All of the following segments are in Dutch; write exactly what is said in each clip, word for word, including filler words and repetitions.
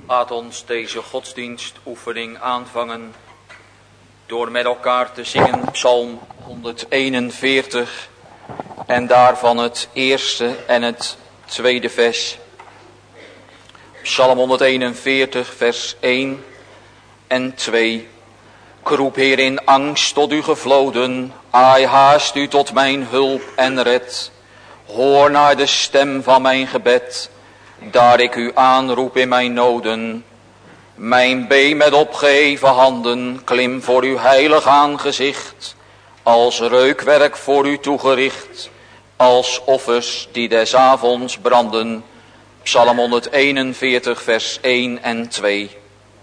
Laat ons deze godsdienstoefening aanvangen door met elkaar te zingen Psalm honderdeenenveertig en daarvan het eerste en het tweede vers. Psalm honderdeenenveertig vers één en twee. Ik roep, Heer, in angst tot u gevloden, aai, haast u tot mijn hulp en red. Hoor naar de stem van mijn gebed, daar ik u aanroep in mijn noden. Mijn been met opgeheven handen, klim voor uw heilig aangezicht, als reukwerk voor u toegericht, als offers die des avonds branden. Psalm honderdeenenveertig vers één en twee.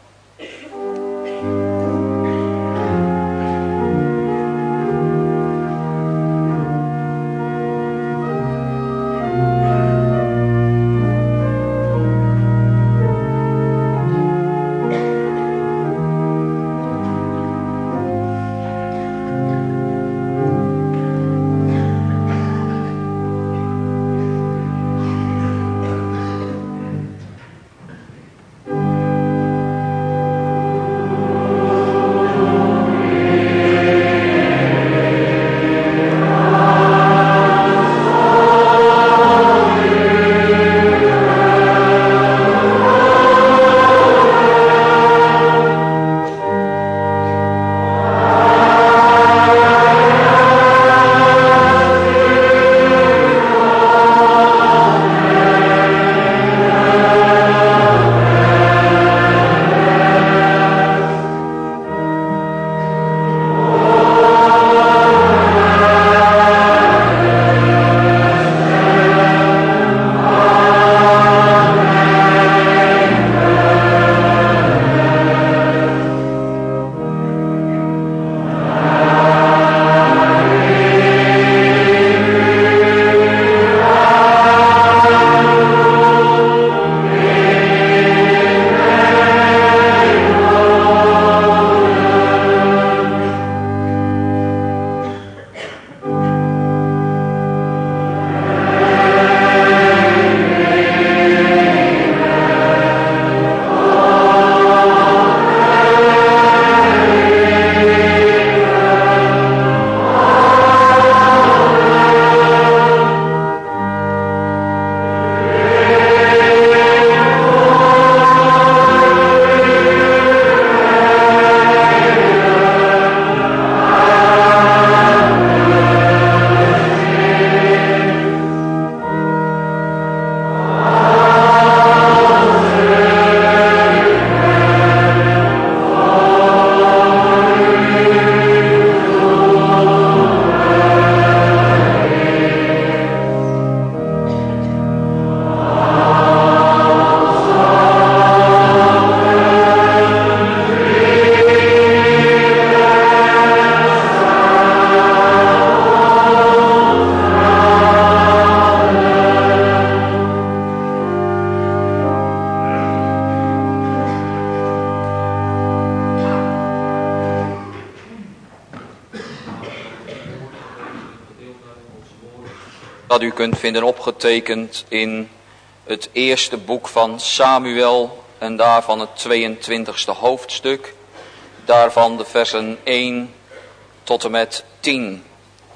Dat u kunt vinden opgetekend in het eerste boek van Samuel en daarvan het tweeëntwintigste hoofdstuk, daarvan de versen één tot en met tien.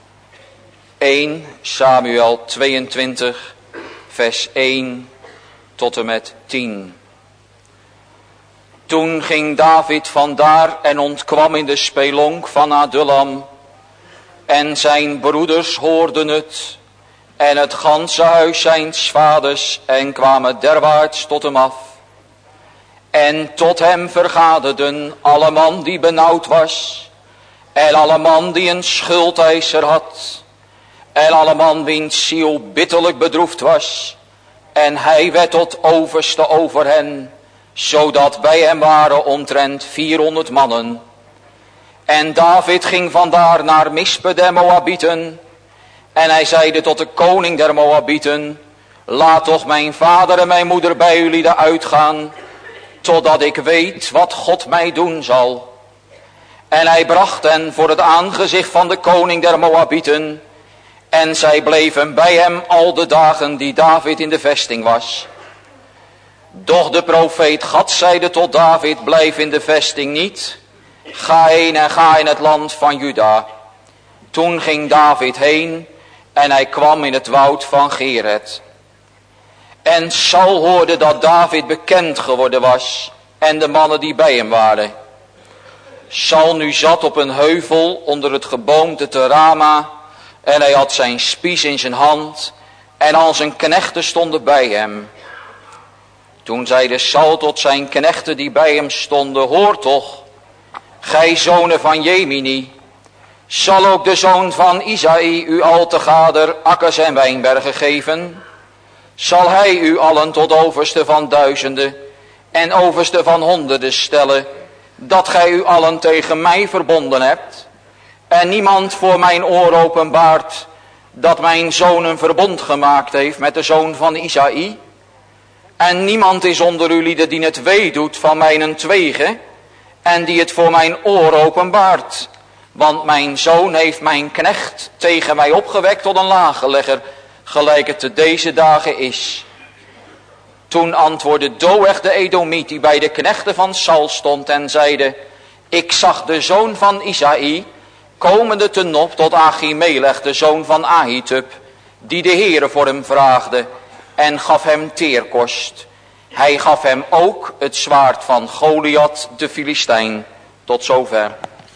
één Samuel tweeëntwintig vers één tot en met tien. Toen ging David vandaar en ontkwam in de spelonk van Adullam, en zijn broeders hoorden het, en het ganse huis zijns vaders, en kwamen derwaarts tot hem af. En tot hem vergaderden alle man die benauwd was, en alle man die een schuldeiser had, en alle man wiens ziel bitterlijk bedroefd was, en hij werd tot overste over hen, zodat bij hem waren omtrent vierhonderd mannen. En David ging vandaar naar Mispe der Moabieten, en hij zeide tot de koning der Moabieten, laat toch mijn vader en mijn moeder bij jullie uitgaan, totdat ik weet wat God mij doen zal. En hij bracht hen voor het aangezicht van de koning der Moabieten, en zij bleven bij hem al de dagen die David in de vesting was. Doch de profeet Gad zeide tot David, blijf in de vesting niet. Ga heen en ga in het land van Juda. Toen ging David heen en hij kwam in het woud van Geret. En Saul hoorde dat David bekend geworden was en de mannen die bij hem waren. Saul nu zat op een heuvel onder het geboomte te Rama en hij had zijn spies in zijn hand en al zijn knechten stonden bij hem. Toen zeide Saul tot zijn knechten die bij hem stonden, hoor toch, gij zonen van Jemini, zal ook de zoon van Isaï u al te gader akkers en wijnbergen geven? Zal hij u allen tot overste van duizenden en overste van honderden stellen, dat gij u allen tegen mij verbonden hebt? En niemand voor mijn oor openbaart dat mijn zoon een verbond gemaakt heeft met de zoon van Isaï? En niemand is onder u lieden die het wee doet van mijn twegen en die het voor mijn oor openbaart. Want mijn zoon heeft mijn knecht tegen mij opgewekt tot een laaggelegger, gelijk het te deze dagen is. Toen antwoordde Doeg de Edomiet, die bij de knechten van Saul stond, en zeide, ik zag de zoon van Isaï komende te Nop tot Achimelech, de zoon van Ahitub, die de Heere voor hem vraagde en gaf hem teerkost. Hij gaf hem ook het zwaard van Goliath de Filistijn. Tot zover.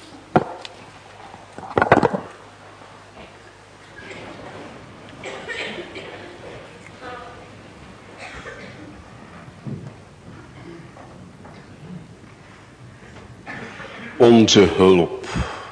Onze hulp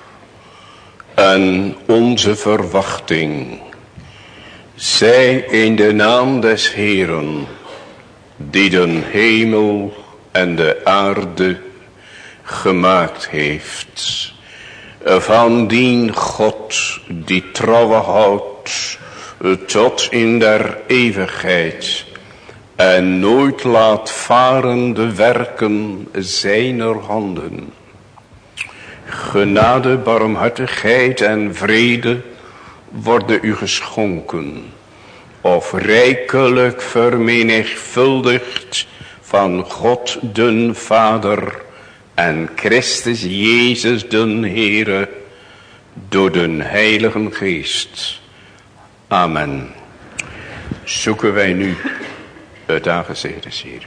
en onze verwachting zij in de naam des Heeren, die den hemel en de aarde gemaakt heeft, van dien God die trouwe houdt tot in der eeuwigheid en nooit laat varen de werken zijner handen. Genade, barmhartigheid en vrede worden u geschonken, of rijkelijk vermenigvuldigd van God den Vader en Christus Jezus den Heere door den Heiligen Geest. Amen. Zoeken wij nu het aangezicht des Heeren.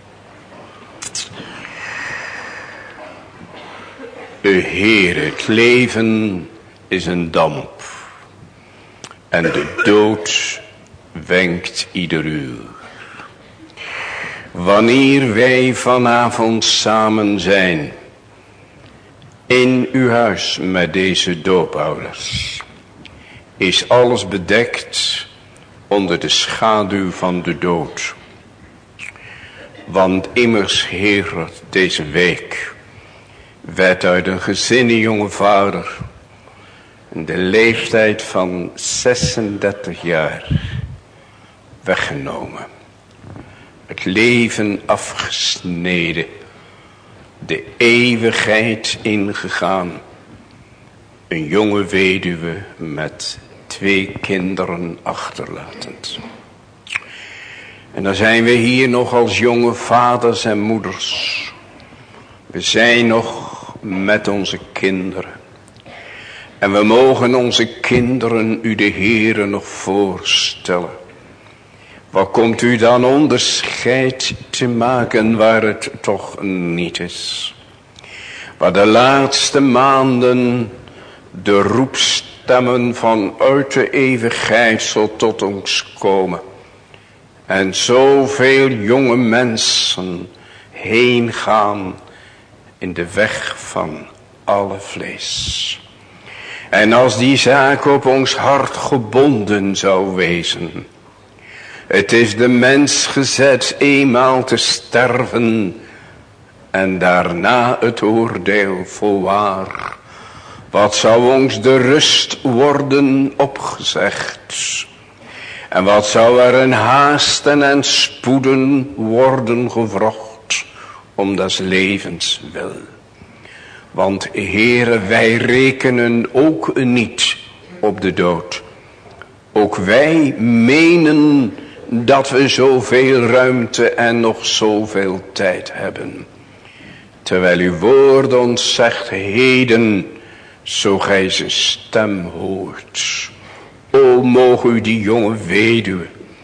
Heer, het leven is een damp en de dood wenkt ieder uur. Wanneer wij vanavond samen zijn in uw huis met deze doopouders, is alles bedekt onder de schaduw van de dood. Want immers, Heer, deze week werd uit een gezinne jonge vader in de leeftijd van zesendertig jaar weggenomen. Het leven afgesneden, de eeuwigheid ingegaan. Een jonge weduwe met twee kinderen achterlatend. En dan zijn we hier nog als jonge vaders en moeders. We zijn nog met onze kinderen. En we mogen onze kinderen u de Heere nog voorstellen. Wat komt u dan onderscheid te maken waar het toch niet is? Waar de laatste maanden de roepstemmen vanuit de eeuwigheid zal tot ons komen. En zoveel jonge mensen heen gaan in de weg van alle vlees. En als die zaak op ons hart gebonden zou wezen. Het is de mens gezet eenmaal te sterven. En daarna het oordeel volwaar. Wat zou ons de rust worden opgezegd? En wat zou er een haasten en spoeden worden gevrocht? Om des levens wil. Want Heere, wij rekenen ook niet op de dood. Ook wij menen dat we zoveel ruimte en nog zoveel tijd hebben. Terwijl uw woord ons zegt, heden, zo gij zijn stem hoort. O, mogen u die jonge weduwe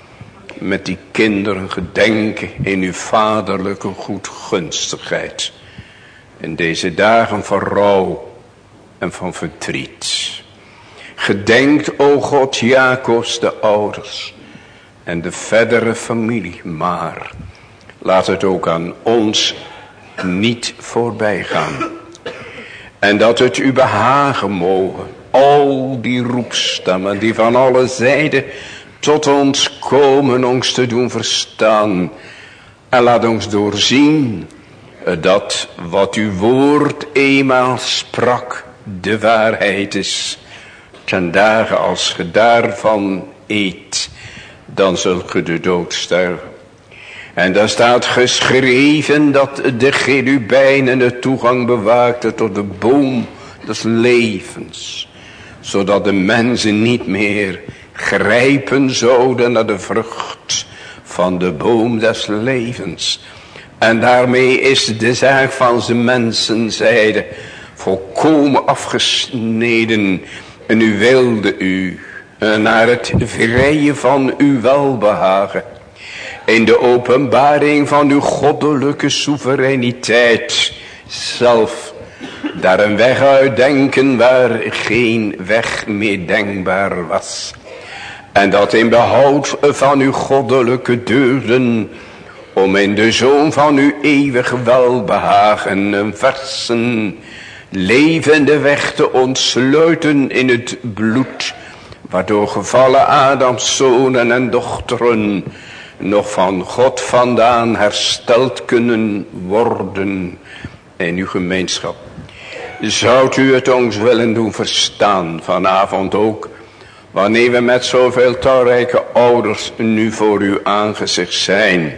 met die kinderen gedenken in uw vaderlijke goedgunstigheid. In deze dagen van rouw en van verdriet. Gedenkt, o God, Jacobs de ouders en de verdere familie. Maar laat het ook aan ons niet voorbij gaan. En dat het u behagen mogen. Al die roepstemmen die van alle zijden tot ons komen, ons te doen verstaan. En laat ons doorzien dat wat uw woord eenmaal sprak de waarheid is. Ten dagen als ge daarvan eet, dan zult ge de dood sterven. En daar staat geschreven dat de cherubijnen de toegang bewaakten tot de boom des levens. Zodat de mensen niet meer grijpen zouden naar de vrucht van de boom des levens. En daarmee is de zaak van zijn mensenzijde volkomen afgesneden. En u wilde u naar het vrije van uw welbehagen. In de openbaring van uw goddelijke soevereiniteit zelf daar een weg uitdenken waar geen weg meer denkbaar was. En dat in behoud van uw goddelijke deugden, om in de zoon van uw eeuwig welbehagen een versen levende weg te ontsluiten in het bloed, waardoor gevallen Adams zonen en dochteren nog van God vandaan hersteld kunnen worden in uw gemeenschap. Zoudt u het ons willen doen verstaan vanavond ook, wanneer we met zoveel talrijke ouders nu voor uw aangezicht zijn.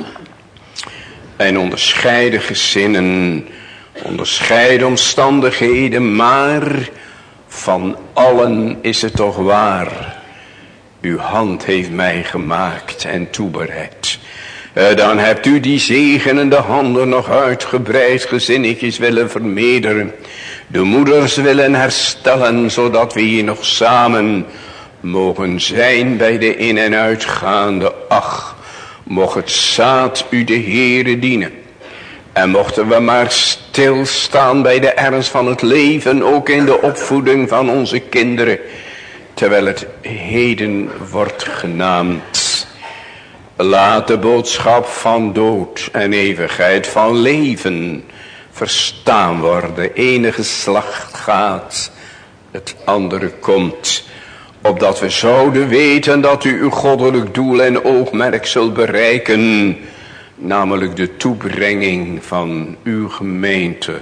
En onderscheiden gezinnen, onderscheiden omstandigheden, maar van allen is het toch waar. Uw hand heeft mij gemaakt en toebereid. Dan hebt u die zegenende handen nog uitgebreid gezinnetjes willen vermeerderen. De moeders willen herstellen, zodat we hier nog samen mogen zijn bij de in- en uitgaande. Ach, mocht het zaad u de Heere dienen. En mochten we maar stilstaan bij de ernst van het leven, ook in de opvoeding van onze kinderen. Terwijl het heden wordt genaamd. Laat de boodschap van dood en eeuwigheid van leven verstaan worden. Ene geslacht gaat, het andere komt. Opdat we zouden weten dat u uw goddelijk doel en oogmerk zult bereiken. Namelijk de toebrenging van uw gemeente.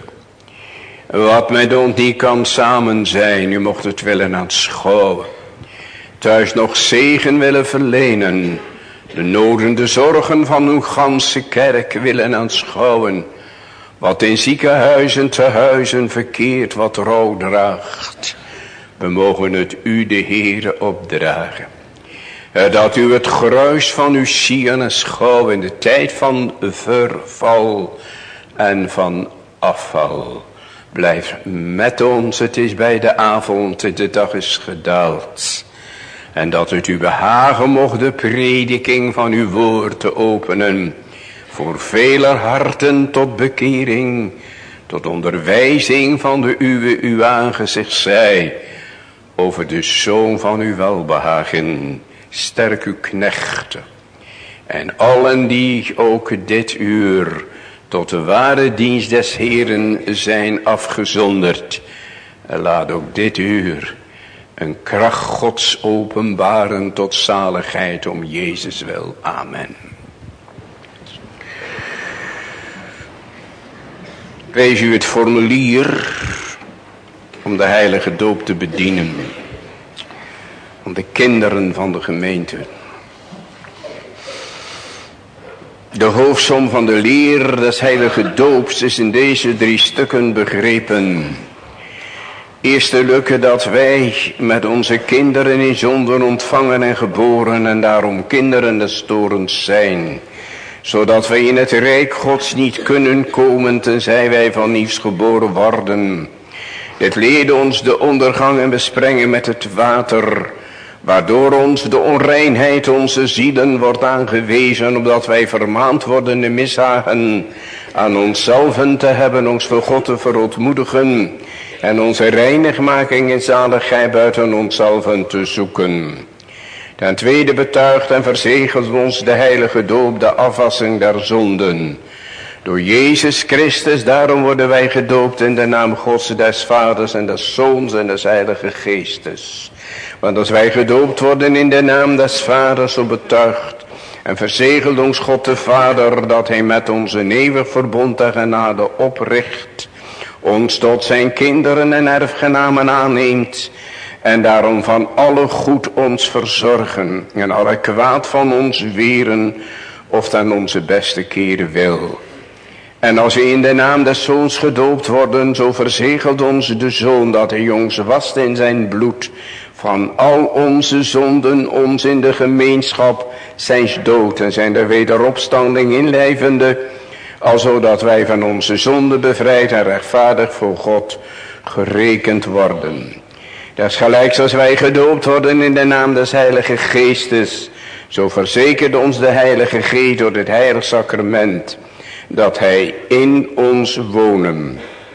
Wat met ons niet kan samen zijn, u mocht het willen aanschouwen. Thuis nog zegen willen verlenen. De noden, de zorgen van uw ganse kerk willen aanschouwen. Wat in ziekenhuizen te huizen verkeerd, wat rouw draagt. We mogen het u de Heere opdragen. Dat u het gruis van uw zien aanschouwen in de tijd van verval en van afval. Blijf met ons, het is bij de avond, de dag is gedaald. En dat het u behagen mocht de prediking van uw woord te openen. Voor veler harten tot bekering, tot onderwijzing van de uwe uw aangezicht zij. Over de zoon van uw welbehagen, sterk uw knechten. En allen die ook dit uur tot de ware dienst des Heeren zijn afgezonderd. Laat ook dit uur een kracht Gods openbaren tot zaligheid om Jezus wil. Amen. Wees u het formulier om de heilige doop te bedienen. Om de kinderen van de gemeente. De hoofdsom van de leer des heilige doops is in deze drie stukken begrepen. Eerstelijk dat wij met onze kinderen in zonden ontvangen en geboren en daarom kinderen des torens zijn. Zodat wij in het rijk Gods niet kunnen komen tenzij wij van nieuws geboren worden. Dit leerde ons de ondergang en besprengen met het water. Waardoor ons de onreinheid onze zielen wordt aangewezen. Opdat wij vermaand worden de mishagen aan onszelven te hebben. Ons voor God te verootmoedigen. En onze reinigmaking en zaligheid buiten onszelven te zoeken. Ten tweede betuigt en verzegelt ons de heilige doop, de afwassing der zonden. Door Jezus Christus, daarom worden wij gedoopt in de naam Gods, des Vaders en des Zoons en des Heilige Geestes. Want als wij gedoopt worden in de naam des Vaders, zo betuigt en verzegelt ons God de Vader, dat hij met ons een eeuwig verbond en genade opricht, ons tot zijn kinderen en erfgenamen aanneemt, en daarom van alle goed ons verzorgen en alle kwaad van ons weren, of ten onze beste keren wil. En als we in de naam des Zoons gedoopt worden, zo verzegelt ons de Zoon dat hij ons wast in zijn bloed van al onze zonden, ons in de gemeenschap zijns dood en zijn de wederopstanding inlijvende, alzo dat wij van onze zonden bevrijd en rechtvaardig voor God gerekend worden. Desgelijks als wij gedoopt worden in de naam des Heilige Geestes, zo verzekert ons de Heilige Geest door het heilig sacrament, dat hij in ons wonen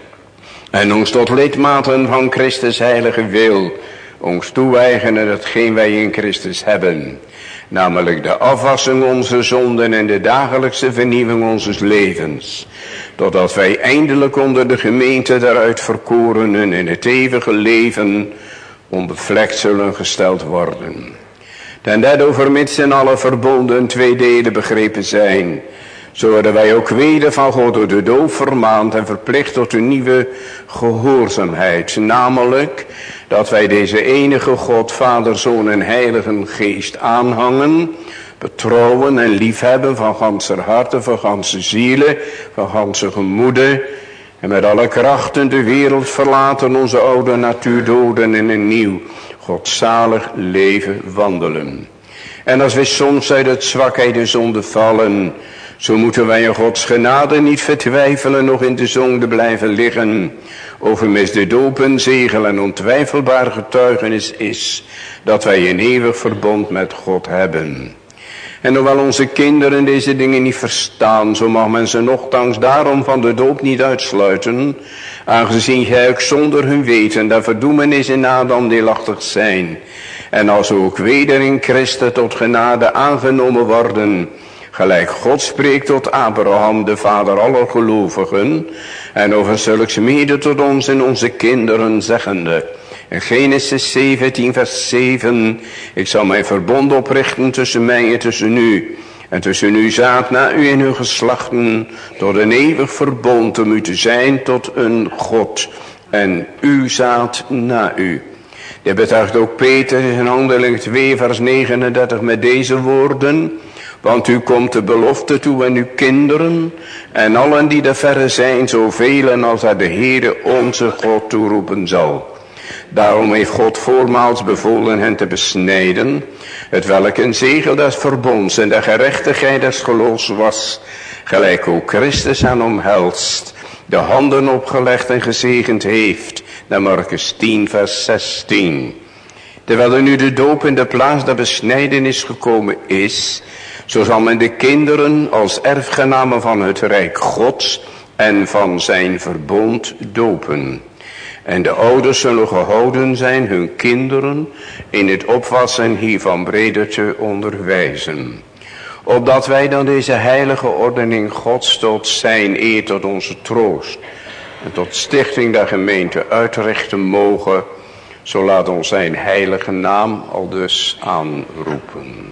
en ons tot lidmaten van Christus heilige wil, ons toe-eigenen hetgeen wij in Christus hebben, namelijk de afwassing onze zonden en de dagelijkse vernieuwing onzes levens, totdat wij eindelijk onder de gemeente der uitverkorenen in het eeuwige leven onbevlekt zullen gesteld worden. Ten derde overmits in alle verbonden twee delen begrepen zijn, zo worden wij ook weder van God door de doop vermaand en verplicht tot een nieuwe gehoorzaamheid. Namelijk dat wij deze enige God, Vader, Zoon en Heilige Geest aanhangen, betrouwen en liefhebben van ganser harte, van ganse zielen, van ganse gemoede. En met alle krachten de wereld verlaten, onze oude natuur doden en een nieuw godzalig leven wandelen. En als wij soms uit het zwakheid en zonde vallen, zo moeten wij in Gods genade niet vertwijfelen, nog in de zonde blijven liggen. Overmis de doop een zegel en ontwijfelbaar getuigenis is, dat wij een eeuwig verbond met God hebben. En hoewel onze kinderen deze dingen niet verstaan, zo mag men ze nochtans daarom van de doop niet uitsluiten, aangezien gij ook zonder hun weten de verdoemenis in Adam deelachtig zijn. En als we ook weder in Christus tot genade aangenomen worden, gelijk God spreekt tot Abraham, de vader aller gelovigen, en over zulks mede tot ons en onze kinderen zeggende. In Genesis zeventien vers zeven, ik zal mijn verbond oprichten tussen mij en tussen u, en tussen uw zaad na u en uw geslachten, tot een eeuwig verbond om u te zijn tot een God, en uw zaad na u. Dit betuigt ook Peter in Handelingen twee vers negenendertig met deze woorden, want u komt de belofte toe en uw kinderen en allen die er verre zijn, zoveel als hij de Heere onze God toeroepen zal. Daarom heeft God voormaals bevolen hen te besnijden, het welk een zegel des verbonds en de gerechtigheid des geloofs was, gelijk ook Christus aan omhelst, de handen opgelegd en gezegend heeft, naar Markus tien vers zestien. Terwijl er nu de doop in de plaats der besnijdenis gekomen is, zo zal men de kinderen als erfgenamen van het rijk Gods en van zijn verbond dopen. En de ouders zullen gehouden zijn hun kinderen in het opwassen hiervan breder te onderwijzen. Opdat wij dan deze heilige ordening Gods tot zijn eer, tot onze troost en tot stichting der gemeente uitrichten mogen, zo laat ons zijn heilige naam aldus aanroepen.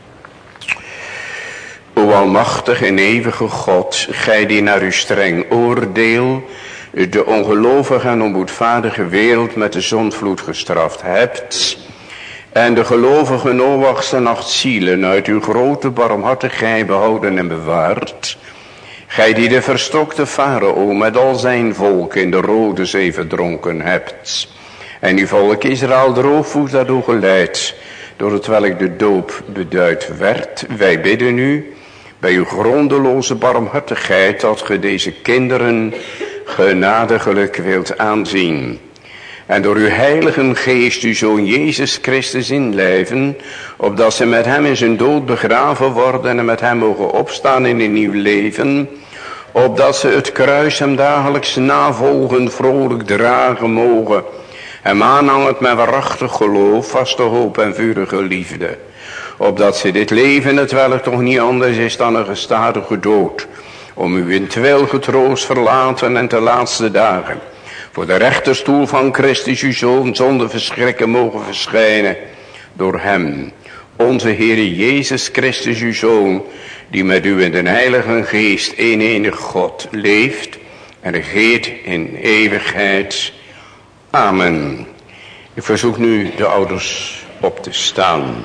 O almachtig en eeuwige God, gij die naar uw streng oordeel de ongelovige en onboedvaardige wereld met de zondvloed gestraft hebt, en de gelovige Noachs en acht zielen uit uw grote barmhartigheid behouden en bewaard, gij die de verstokte Farao met al zijn volk in de Rode Zee verdronken hebt, En uw volk Israël droogvoets daardoor geleid, door het welk de doop beduid werd. Wij bidden u bij uw grondeloze barmhartigheid dat ge deze kinderen genadiglijk wilt aanzien. En door uw heilige geest uw zoon Jezus Christus inlijven, opdat ze met hem in zijn dood begraven worden en met hem mogen opstaan in een nieuw leven, opdat ze het kruis hem dagelijks navolgen, vrolijk dragen mogen, hem aanhangend met waarachtig geloof, vaste hoop en vurige liefde, opdat ze dit leven, het welk toch niet anders is dan een gestadige dood, om u in terwijl getroost verlaten en te laatste dagen voor de rechterstoel van Christus uw zoon zonder verschrikken mogen verschijnen, door hem, onze Heere Jezus Christus uw zoon, die met u in de heilige geest een enig God leeft en regeert in eeuwigheid. Amen. Ik verzoek nu de ouders op te staan.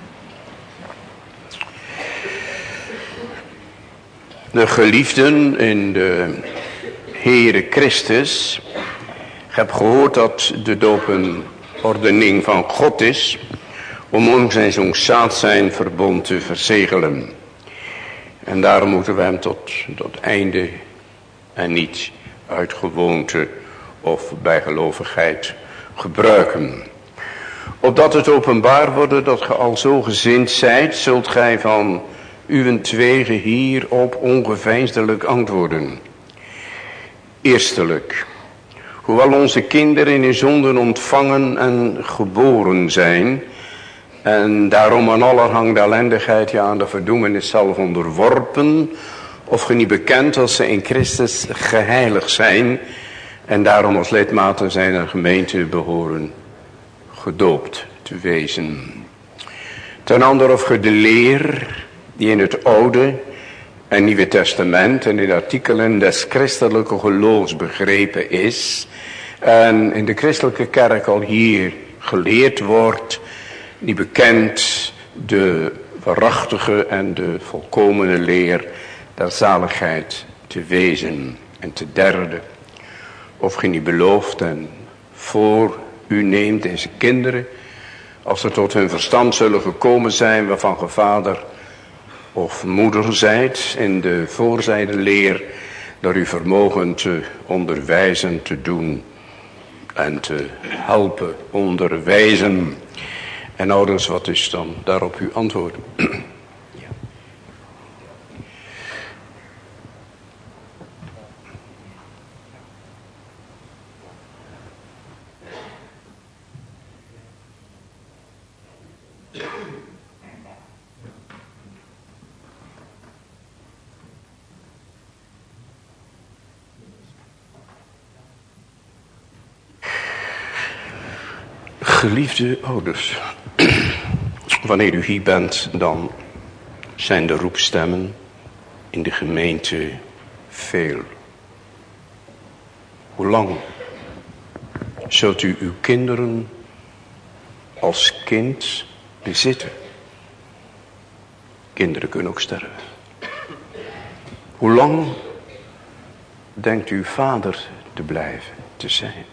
De geliefden in de Heere Christus, ik heb gehoord dat de doop een ordening van God is om ons en zo'n zaad zijn verbond te verzegelen. En daarom moeten we hem tot het einde en niet uit gewoonte of bijgelovigheid gebruiken. Opdat het openbaar wordt dat ge al zo gezind zijt, zult gij van uwentwege hierop ongeveinsdelijk antwoorden. Eerstelijk, hoewel onze kinderen in de zonden ontvangen en geboren zijn, en daarom aan allerhande ellendigheid, ja aan de verdoemenis zelf onderworpen, of ge niet bekend als ze in Christus geheiligd zijn, en daarom als lidmaten zijn er gemeente behoren gedoopt te wezen. Ten andere of ge de leer die in het Oude en Nieuwe Testament en in de artikelen des christelijke geloofs begrepen is, en in de christelijke kerk al hier geleerd wordt, die bekend de waarachtige en de volkomene leer der zaligheid te wezen. En te derde, of ge niet belooft en voor u neemt deze kinderen, als ze tot hun verstand zullen gekomen zijn, waarvan ge vader of moeder zijt, in de voorzijde leer, door uw vermogen te onderwijzen, te doen en te helpen onderwijzen. En ouders, wat is dan daarop uw antwoord? Ja. Geliefde ouders, wanneer u hier bent, dan zijn de roepstemmen in de gemeente veel. Hoe lang zult u uw kinderen als kind bezitten? Kinderen kunnen ook sterven. Hoe lang denkt u vader te blijven, te zijn?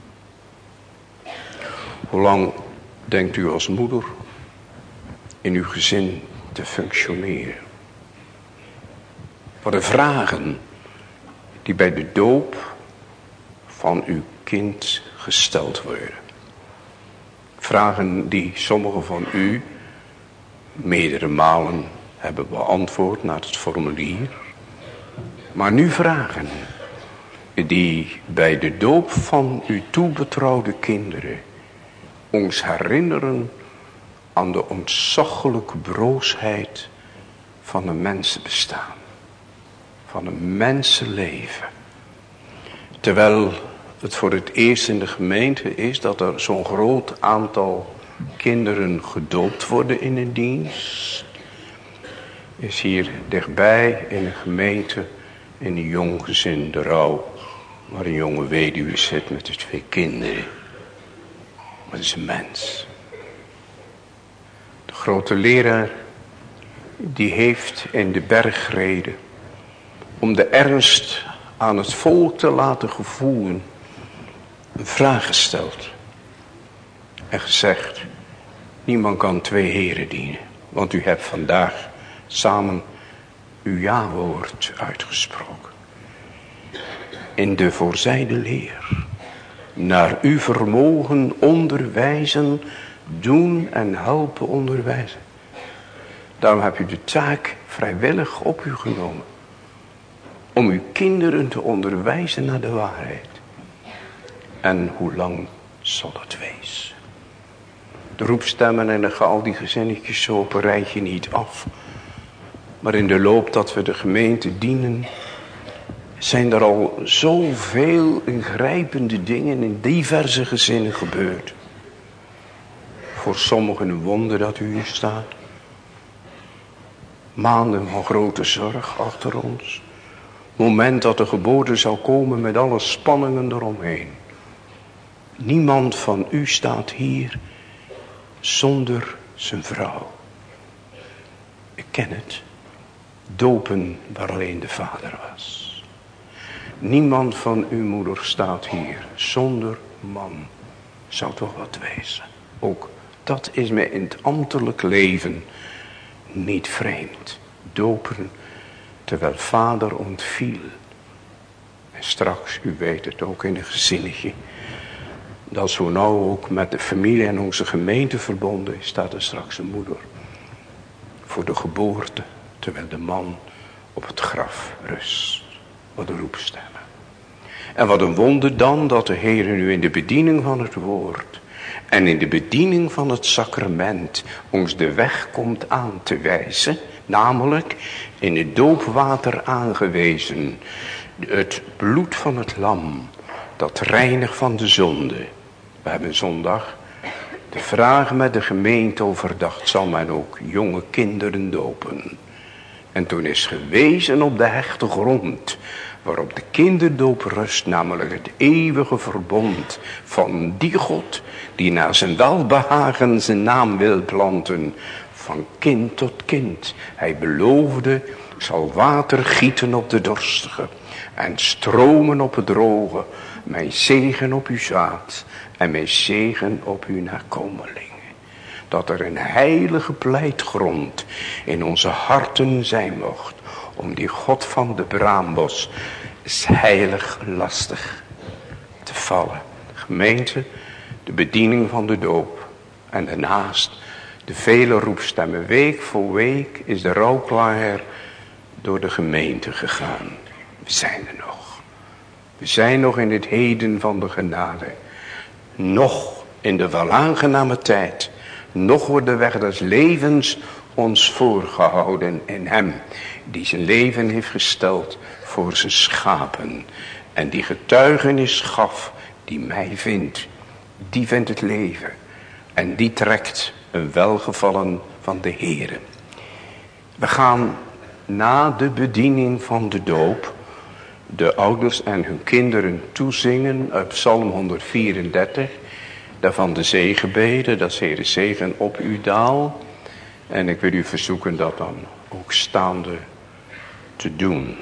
Hoe lang denkt u als moeder in uw gezin te functioneren? Voor de vragen die bij de doop van uw kind gesteld worden. Vragen die sommigen van u meerdere malen hebben beantwoord naar het formulier. Maar nu vragen die bij de doop van uw toebetrouwde kinderen ons herinneren aan de ontzaglijke broosheid van een mensenbestaan. Van een mensenleven. Terwijl het voor het eerst in de gemeente is dat er zo'n groot aantal kinderen gedoopt worden in een dienst. Is hier dichtbij in een gemeente in een jong gezin de rouw. Waar een jonge weduwe zit met de twee kinderen. Maar het is een mens. De grote leraar die heeft in de bergreden om de ernst aan het volk te laten gevoelen een vraag gesteld. en gezegd, niemand kan twee heren dienen. Want u hebt vandaag samen uw ja-woord uitgesproken. In de voorzijde leer. Naar uw vermogen onderwijzen, doen en helpen onderwijzen. Daarom heb u de taak vrijwillig op u genomen. Om uw kinderen te onderwijzen naar de waarheid. En hoe lang zal dat wezen? De roepstemmen en de al die gezinnetjes zo op een rijtje niet af. Maar in de loop dat we de gemeente dienen, zijn er al zoveel ingrijpende dingen in diverse gezinnen gebeurd. Voor sommigen een wonder dat u hier staat. Maanden van grote zorg achter ons. Moment dat de geboorte zou komen met alle spanningen eromheen. Niemand van u staat hier zonder zijn vrouw. Ik ken het. Dopen waar alleen de vader was. Niemand van uw moeder staat hier zonder man. Zou toch wat wezen. Ook dat is mij in het ambtelijk leven niet vreemd. Dopen terwijl vader ontviel. En straks, u weet het ook in een gezinnetje, dat zo nauw ook met de familie en onze gemeente verbonden is, staat er straks een moeder voor de geboorte, terwijl de man op het graf rust. Wat een roepstemmen. En wat een wonder dan dat de Heer nu in de bediening van het woord en in de bediening van het sacrament ons de weg komt aan te wijzen, namelijk in het doopwater aangewezen, het bloed van het lam, dat reinigt van de zonde. We hebben zondag de vraag met de gemeente overdacht, zal men ook jonge kinderen dopen? En toen is gewezen op de hechte grond, waarop de kinderdoop rust, namelijk het eeuwige verbond van die God, die naar zijn welbehagen zijn naam wil planten, van kind tot kind. Hij beloofde, zal water gieten op de dorstige en stromen op het droge, mijn zegen op uw zaad en mijn zegen op uw nakomelingen. Dat er een heilige pleitgrond in onze harten zijn mocht, om die God van de braambos is heilig lastig te vallen. Gemeente, de bediening van de doop en daarnaast de vele roepstemmen. Week voor week is de rouwklaar door de gemeente gegaan. We zijn er nog. We zijn nog in het heden van de genade. Nog in de welaangename tijd. Nog wordt de weg des levens ons voorgehouden in hem, die zijn leven heeft gesteld voor zijn schapen. En die getuigenis gaf, die mij vindt, die vindt het leven. En die trekt een welgevallen van de Heere. We gaan na de bediening van de doop de ouders en hun kinderen toezingen uit Psalm honderdvierendertig. Daarvan de zegenbeden, dat is Heere zegen op uw daal. En ik wil u verzoeken dat dan ook staande te doen.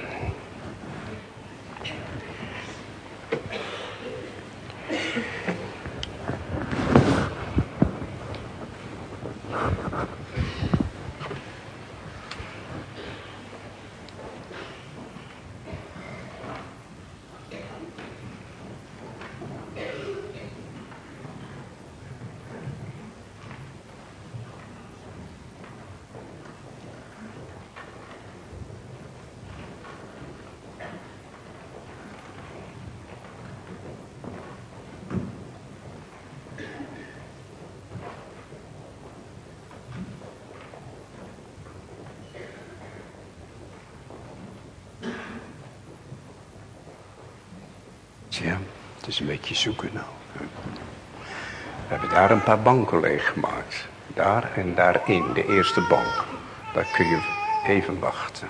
Ja, het is een beetje zoeken nou. We hebben daar een paar banken leeggemaakt. Daar en daarin, de eerste bank. Daar kun je even wachten.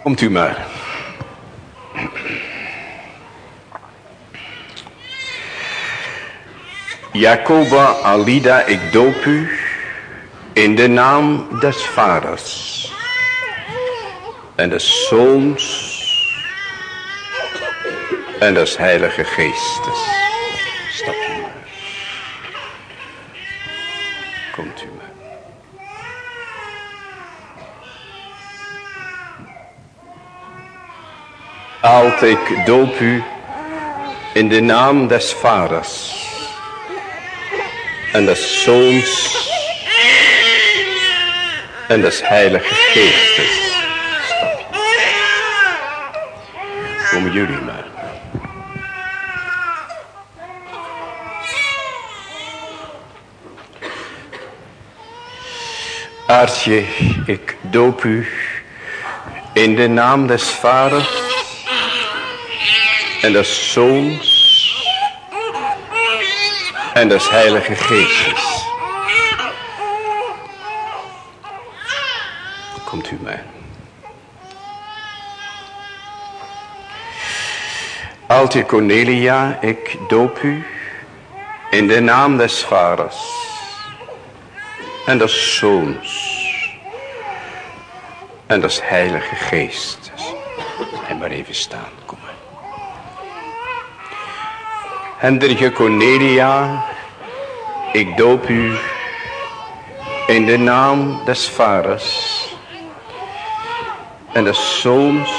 Komt u maar. Jacoba Alida, ik doop u in de naam des Vaders en des Zoons en des Heilige Geestes. Stap u maar. Komt u maar. Alt, ik doop u in de naam des Vaders en des Zoons en des Heilige Geestes. Stap je. Komen jullie maar. Aartje, ik doop u in de naam des Vaders en des Zoons en des Heilige Geestes. Komt u maar. Altje Cornelia, ik doop u in de naam des Vaders en des Zoons en des Heilige Geestes. En maar even staan, kom maar. Hendrikje Cornelia, ik doop u in de naam des Vaders en des Zoons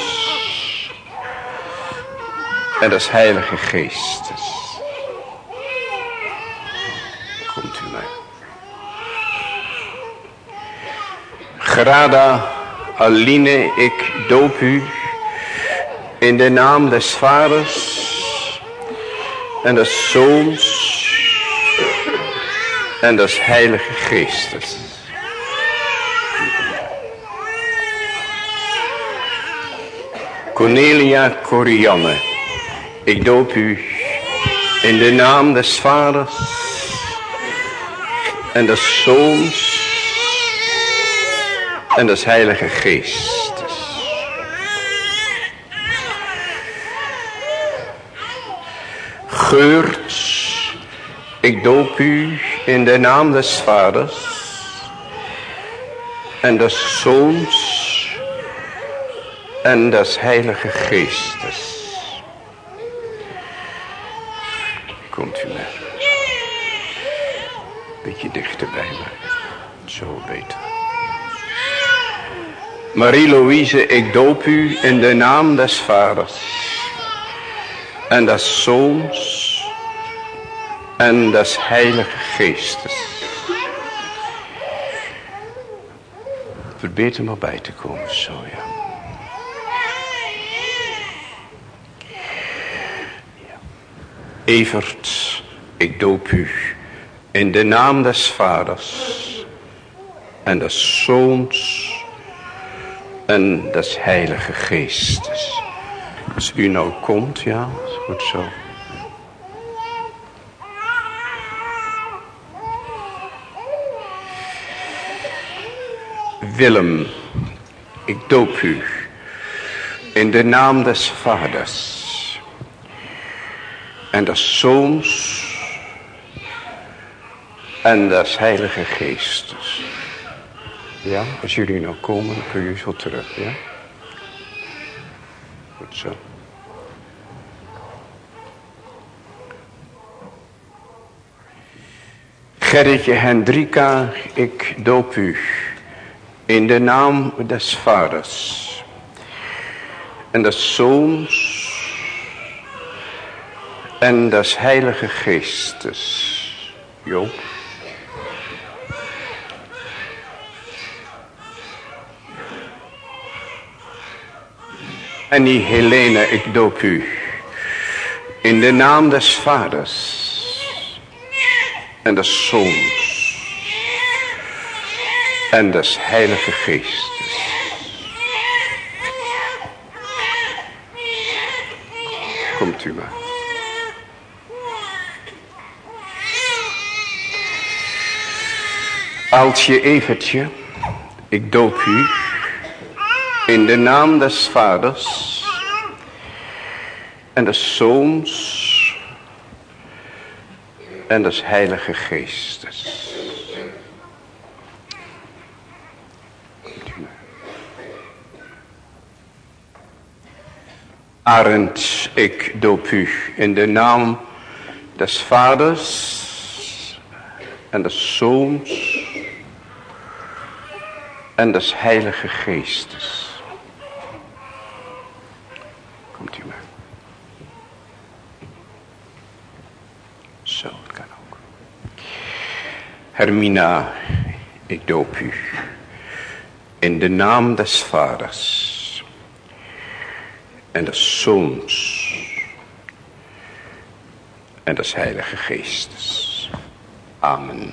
en des Heilige Geestes. Komt u maar. Grada Aline, ik doop u in de naam des Vaders en des Zoons en des Heilige Geestes. Cornelia Corianne, ik doop u in de naam des Vaders en des Zoons en des Heilige Geestes. Geurt, ik doop u in de naam des Vaders en des Zoons en des Heilige Geestes. Komt u maar. Beetje dichterbij, maar zo beter. Marie-Louise, ik doop u in de naam des Vaders en des Zoons en des Heilige Geestes. Probeer er nog bij te komen, zo ja. Evert, ik doop u in de naam des Vaders en des Zoons en des Heilige Geestes. Als u nou komt, ja, goed zo. Willem, ik doop u in de naam des Vaders en des Zoons en des Heilige Geestes. Ja, als jullie nou komen, dan kun je zo terug, ja? Goed zo. Gerritje Hendrika, ik doop u in de naam des Vaders en des Zoons en des Heilige Geestes. Joop. En die Helene, ik doop u in de naam des Vaders en des Zoons en des Heilige Geestes. Komt u maar. Aaltje Evertje, ik doop u In de naam des Vaders en des Zoons en des Heilige Geestes. Arend, ik doop u in de naam des Vaders en des Zoons en des Heilige Geestes. Komt u maar. Zo, het kan ook. Hermina, ik doop u in de naam des Vaders en des Zoons en des Heilige Geestes. Amen.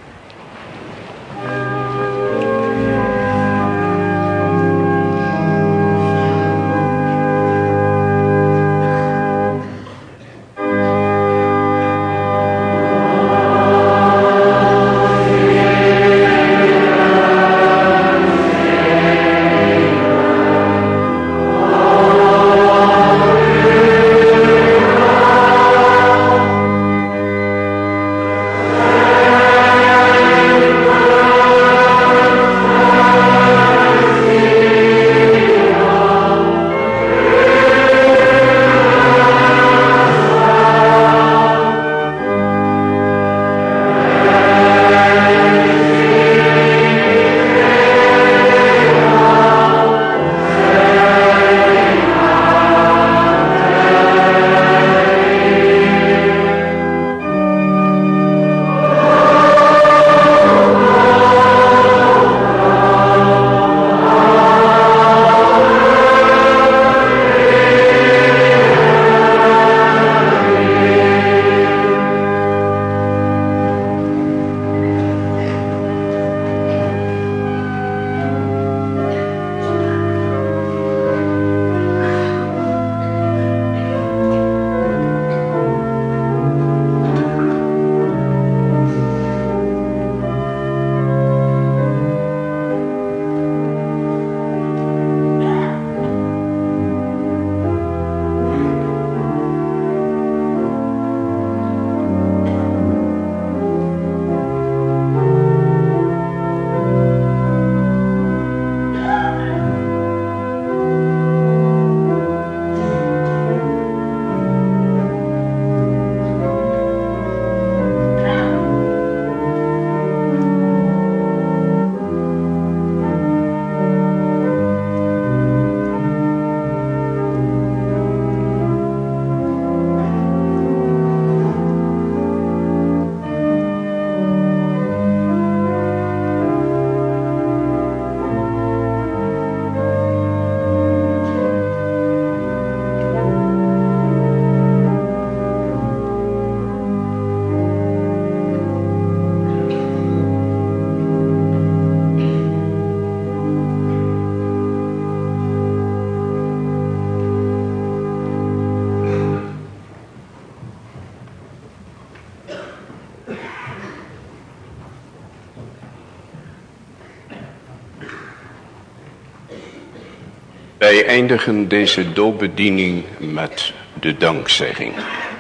Wij eindigen deze doopbediening met de dankzegging.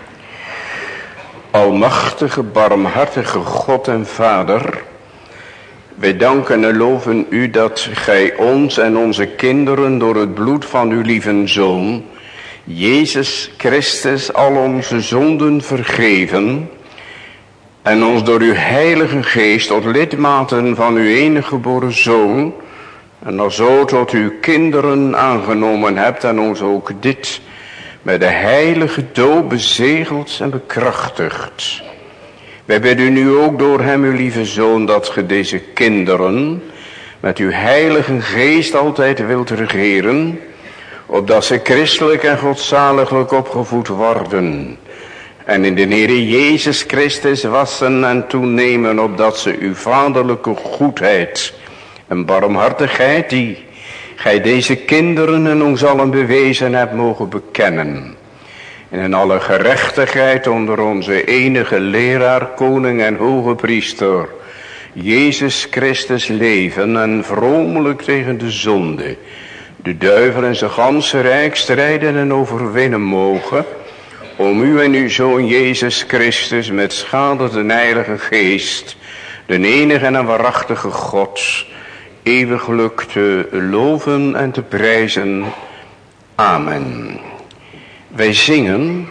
Almachtige, barmhartige God en Vader, wij danken en loven u dat gij ons en onze kinderen door het bloed van uw lieve Zoon, Jezus Christus, al onze zonden vergeven en ons door uw Heilige Geest tot lidmaten van uw enige geboren Zoon en alzo tot uw kinderen aangenomen hebt en ons ook dit met de heilige doop bezegeld en bekrachtigd. Wij bidden u ook door hem, uw lieve Zoon, dat ge deze kinderen met uw Heilige Geest altijd wilt regeren, opdat ze christelijk en godzaliglijk opgevoed worden en in de Heere Jezus Christus wassen en toenemen, opdat ze uw vaderlijke goedheid en barmhartigheid, die gij deze kinderen en ons allen bewezen hebt, mogen bekennen. En in alle gerechtigheid onder onze enige leraar, koning en hoge priester, Jezus Christus leven en vromelijk tegen de zonde de duivel en zijn ganse rijk strijden en overwinnen mogen, om u en uw Zoon Jezus Christus met schade den Heilige Geest, de enige en waarachtige God, eeuwiglijk te loven en te prijzen. Amen. Wij zingen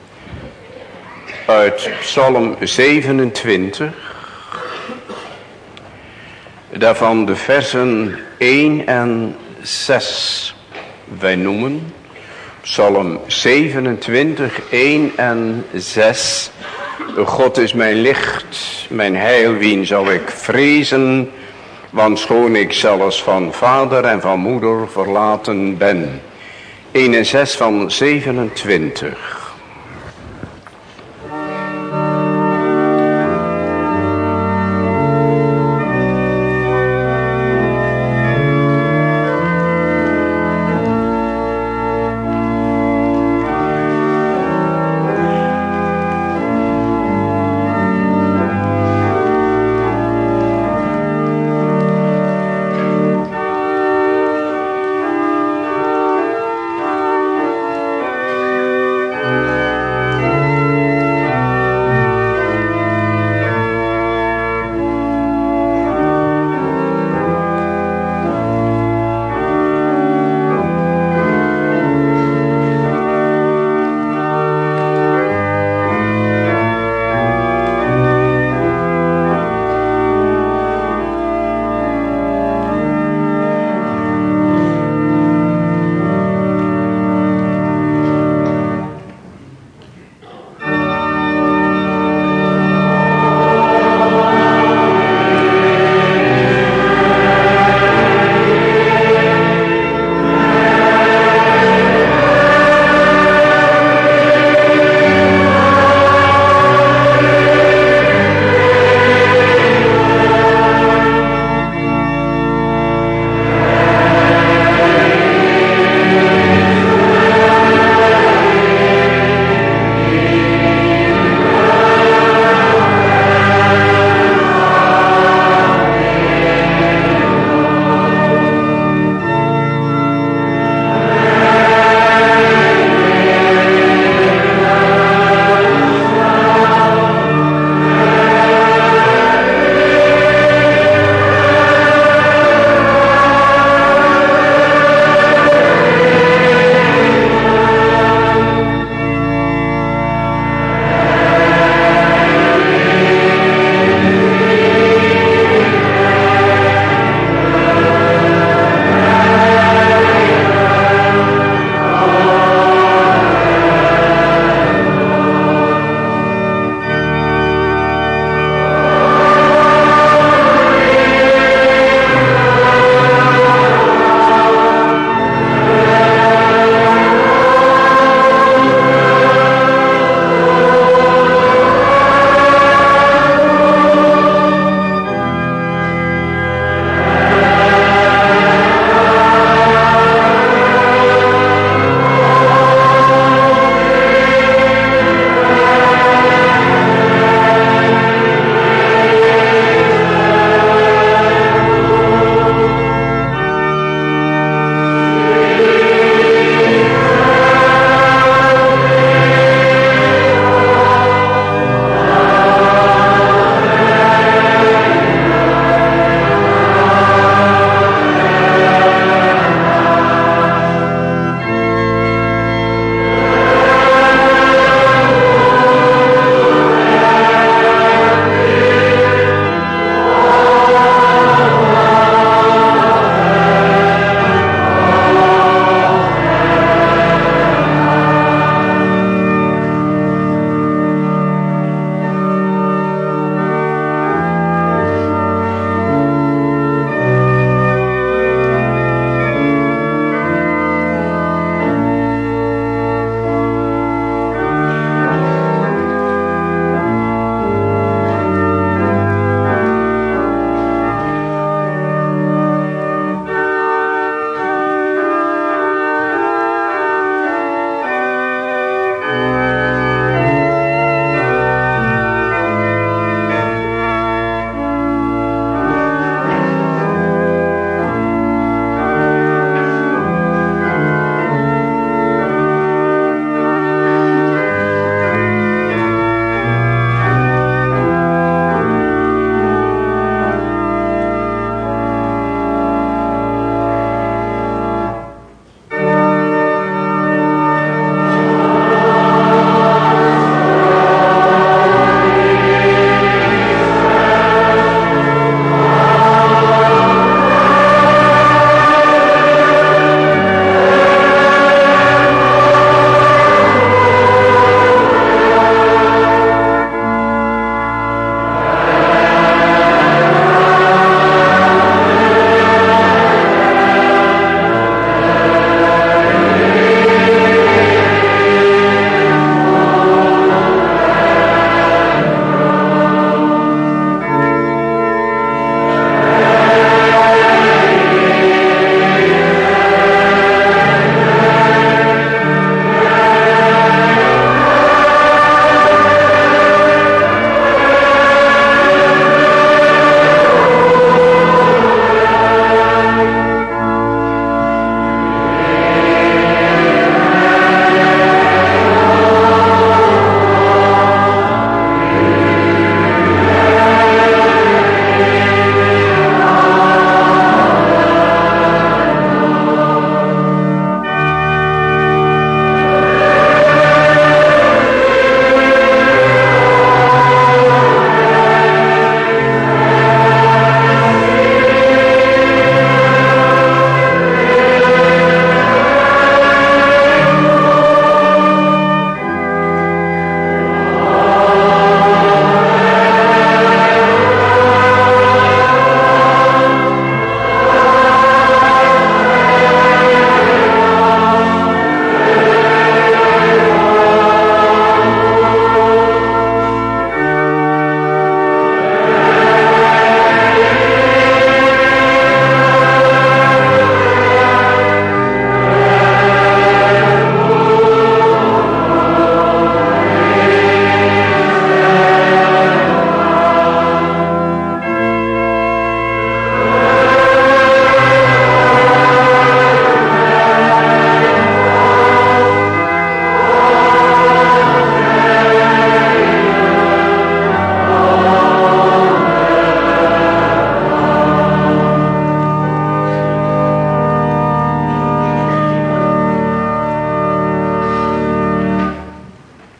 uit Psalm zevenentwintig, daarvan de versen één en zes. Wij noemen Psalm zevenentwintig, één en zes. God is mijn licht, mijn heil, wien zal ik vrezen, want schoon ik zelfs van vader en van moeder verlaten ben. één en zes van zevenentwintig.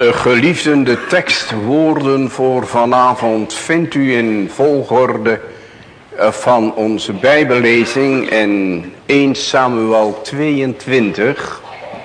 Geliefden, de tekstwoorden voor vanavond vindt u in volgorde van onze bijbellezing in eerste Samuel tweeëntwintig.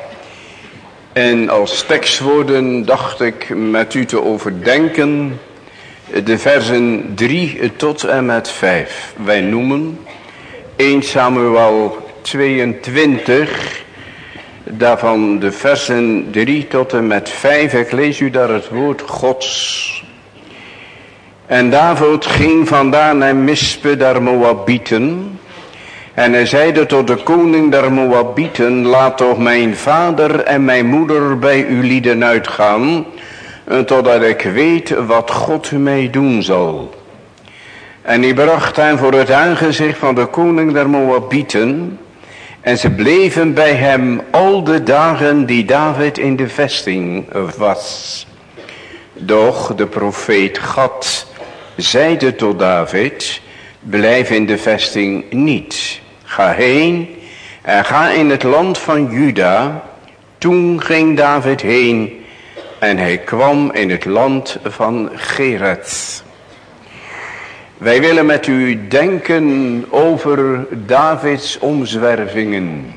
En als tekstwoorden dacht ik met u te overdenken de versen drie tot en met vijf. Wij noemen eerste Samuel tweeëntwintig, daarvan de versen drie tot en met vijf. Ik lees u daar het woord Gods. En David ging vandaar naar Mispe der Moabieten. En hij zeide tot de koning der Moabieten: laat toch mijn vader en mijn moeder bij uw lieden uitgaan, totdat ik weet wat God mij doen zal. En hij bracht hen voor het aangezicht van de koning der Moabieten. En ze bleven bij hem al de dagen die David in de vesting was. Doch de profeet Gad zeide tot David: blijf in de vesting niet. Ga heen en ga in het land van Juda. Toen ging David heen en hij kwam in het land van Gered. Wij willen met u denken over Davids omzwervingen.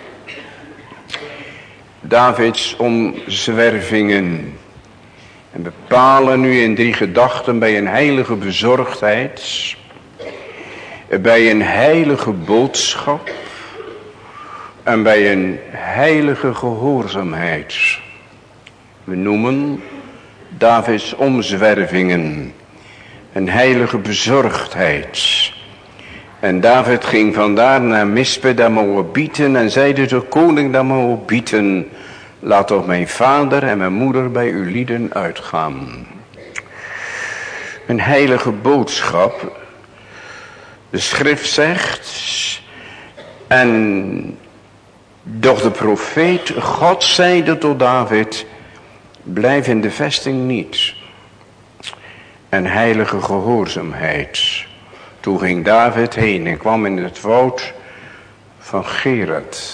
Davids omzwervingen. En bepalen nu in drie gedachten bij een heilige bezorgdheid, bij een heilige boodschap en bij een heilige gehoorzaamheid. We noemen Davids omzwervingen. Een heilige bezorgdheid. En David ging vandaar naar Mispe der Moabieten en zeide tot koning der Moabieten: laat toch mijn vader en mijn moeder bij uw lieden uitgaan. Een heilige boodschap. De schrift zegt: en doch de profeet God zeide tot David: blijf in de vesting niet. En heilige gehoorzaamheid. Toen ging David heen en kwam in het woud van Gered.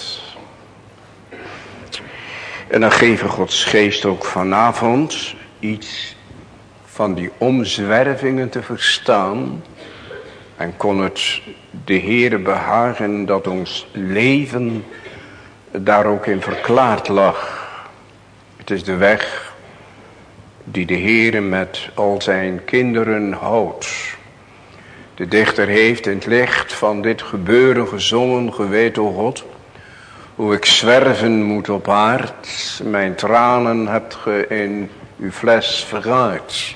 En dan geven Gods geest ook vanavond iets van die omzwervingen te verstaan. En kon het de Heere behagen dat ons leven daar ook in verklaard lag. Het is de weg die de Heere met al zijn kinderen houdt. De dichter heeft in het licht van dit gebeuren gezongen: geweet, o God, hoe ik zwerven moet op aard. Mijn tranen hebt ge in uw fles vergaard.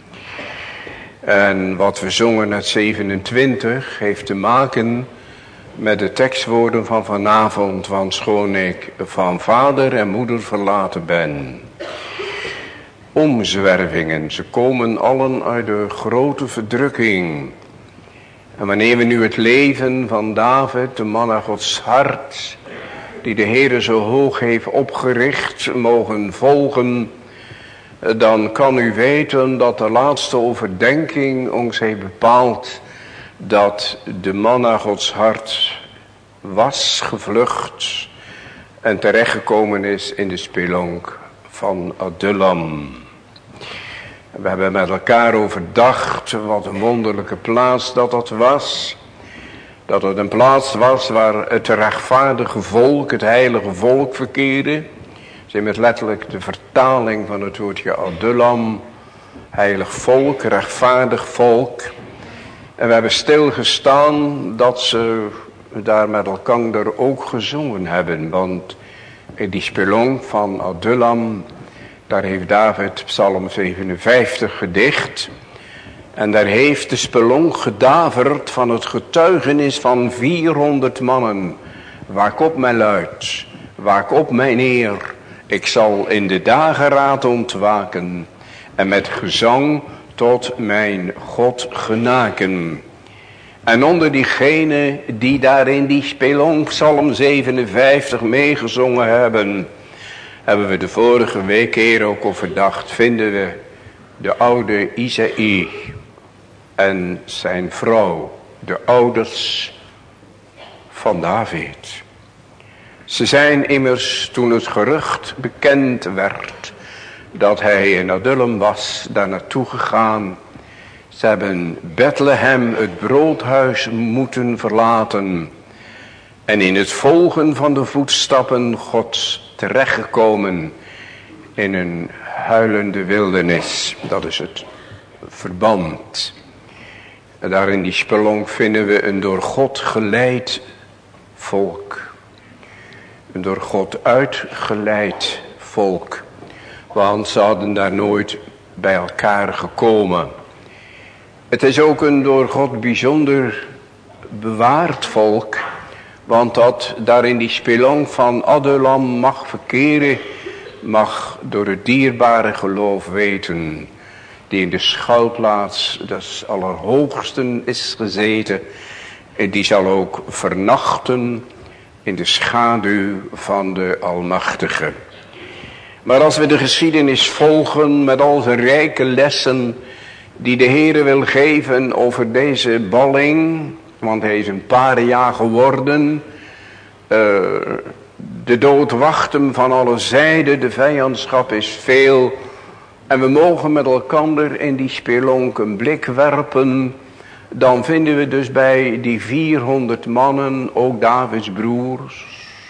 En wat we zongen uit zevenentwintig heeft te maken met de tekstwoorden van vanavond: want schoon ik van vader en moeder verlaten ben. Omzwervingen, ze komen allen uit de grote verdrukking. En wanneer we nu het leven van David, de man naar Gods hart, die de Heere zo hoog heeft opgericht, mogen volgen, dan kan u weten dat de laatste overdenking ons heeft bepaald dat de man naar Gods hart was gevlucht en terechtgekomen is in de spelonk van Adullam. We hebben met elkaar overdacht wat een wonderlijke plaats dat dat was. Dat het een plaats was waar het rechtvaardige volk, het heilige volk verkeerde. Ze met letterlijk de vertaling van het woordje Adullam. Heilig volk, rechtvaardig volk. En we hebben stilgestaan dat ze daar met elkaar ook gezongen hebben. Want in die spelonk van Adullam, daar heeft David Psalm zevenenvijftig gedicht. En daar heeft de spelonk gedaverd van het getuigenis van vierhonderd mannen. Waak op mijn luid, waak op mijn eer. Ik zal in de dageraad ontwaken en met gezang tot mijn God genaken. En onder diegenen die daar in die spelonk Psalm zevenenvijftig meegezongen hebben, hebben we de vorige week keer ook overdacht, vinden we de oude Isaïe en zijn vrouw, de ouders van David. Ze zijn immers, toen het gerucht bekend werd dat hij in Adullam was, daar naartoe gegaan. Ze hebben Bethlehem, het broodhuis, moeten verlaten. En in het volgen van de voetstappen Gods terechtgekomen in een huilende wildernis. Dat is het verband. En daar in die spelonk vinden we een door God geleid volk. Een door God uitgeleid volk. Want ze hadden daar nooit bij elkaar gekomen. Het is ook een door God bijzonder bewaard volk. Want dat daar in die spelonk van Adullam mag verkeren, mag door het dierbare geloof weten. Die in de schuilplaats des Allerhoogsten is gezeten. En die zal ook vernachten in de schaduw van de Almachtige. Maar als we de geschiedenis volgen met al zijn rijke lessen die de Heere wil geven over deze balling, want hij is een paar jaar geworden, uh, de dood wacht hem van alle zijden, de vijandschap is veel, en we mogen met elkander in die spelonk een blik werpen. Dan vinden we dus bij die vierhonderd mannen ook Davids broers.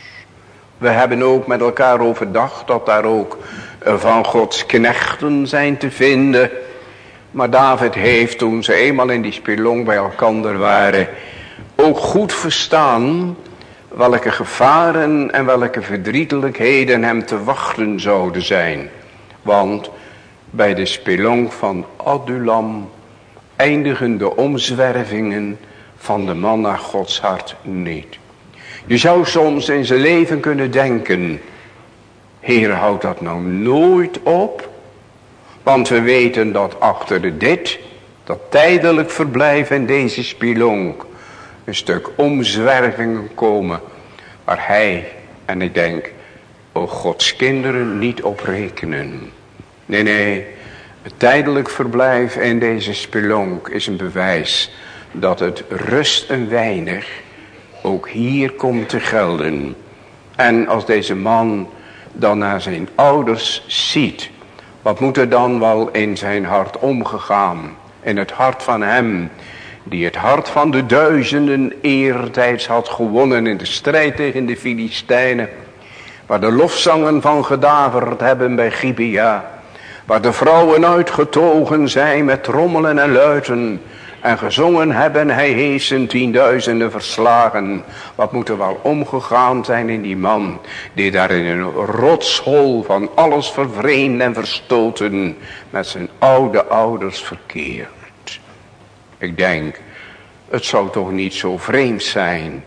We hebben ook met elkaar overdacht dat daar ook van Gods knechten zijn te vinden. Maar David heeft, toen ze eenmaal in die spelonk bij elkander waren, ook goed verstaan welke gevaren en welke verdrietelijkheden hem te wachten zouden zijn. Want bij de spelonk van Adullam eindigen de omzwervingen van de man naar Gods hart niet. Je zou soms in zijn leven kunnen denken, Heer, houdt dat nou nooit op? Want we weten dat achter dit, dat tijdelijk verblijf in deze spelonk, een stuk omzwervingen komen, waar hij, en ik denk, o Gods kinderen niet op rekenen. Nee, nee, het tijdelijk verblijf in deze spelonk is een bewijs dat het rust een weinig ook hier komt te gelden. En als deze man dan naar zijn ouders ziet, wat moet er dan wel in zijn hart omgegaan? In het hart van hem die het hart van de duizenden eertijds had gewonnen in de strijd tegen de Filistijnen, waar de lofzangen van gedaverd hebben bij Gibea, waar de vrouwen uitgetogen zijn met trommelen en luiten en gezongen hebben, hij heeft zijn tienduizenden verslagen. Wat moet er wel omgegaan zijn in die man, die daar in een rotshol van alles vervreemd en verstoten met zijn oude ouders verkeert. Ik denk, het zou toch niet zo vreemd zijn,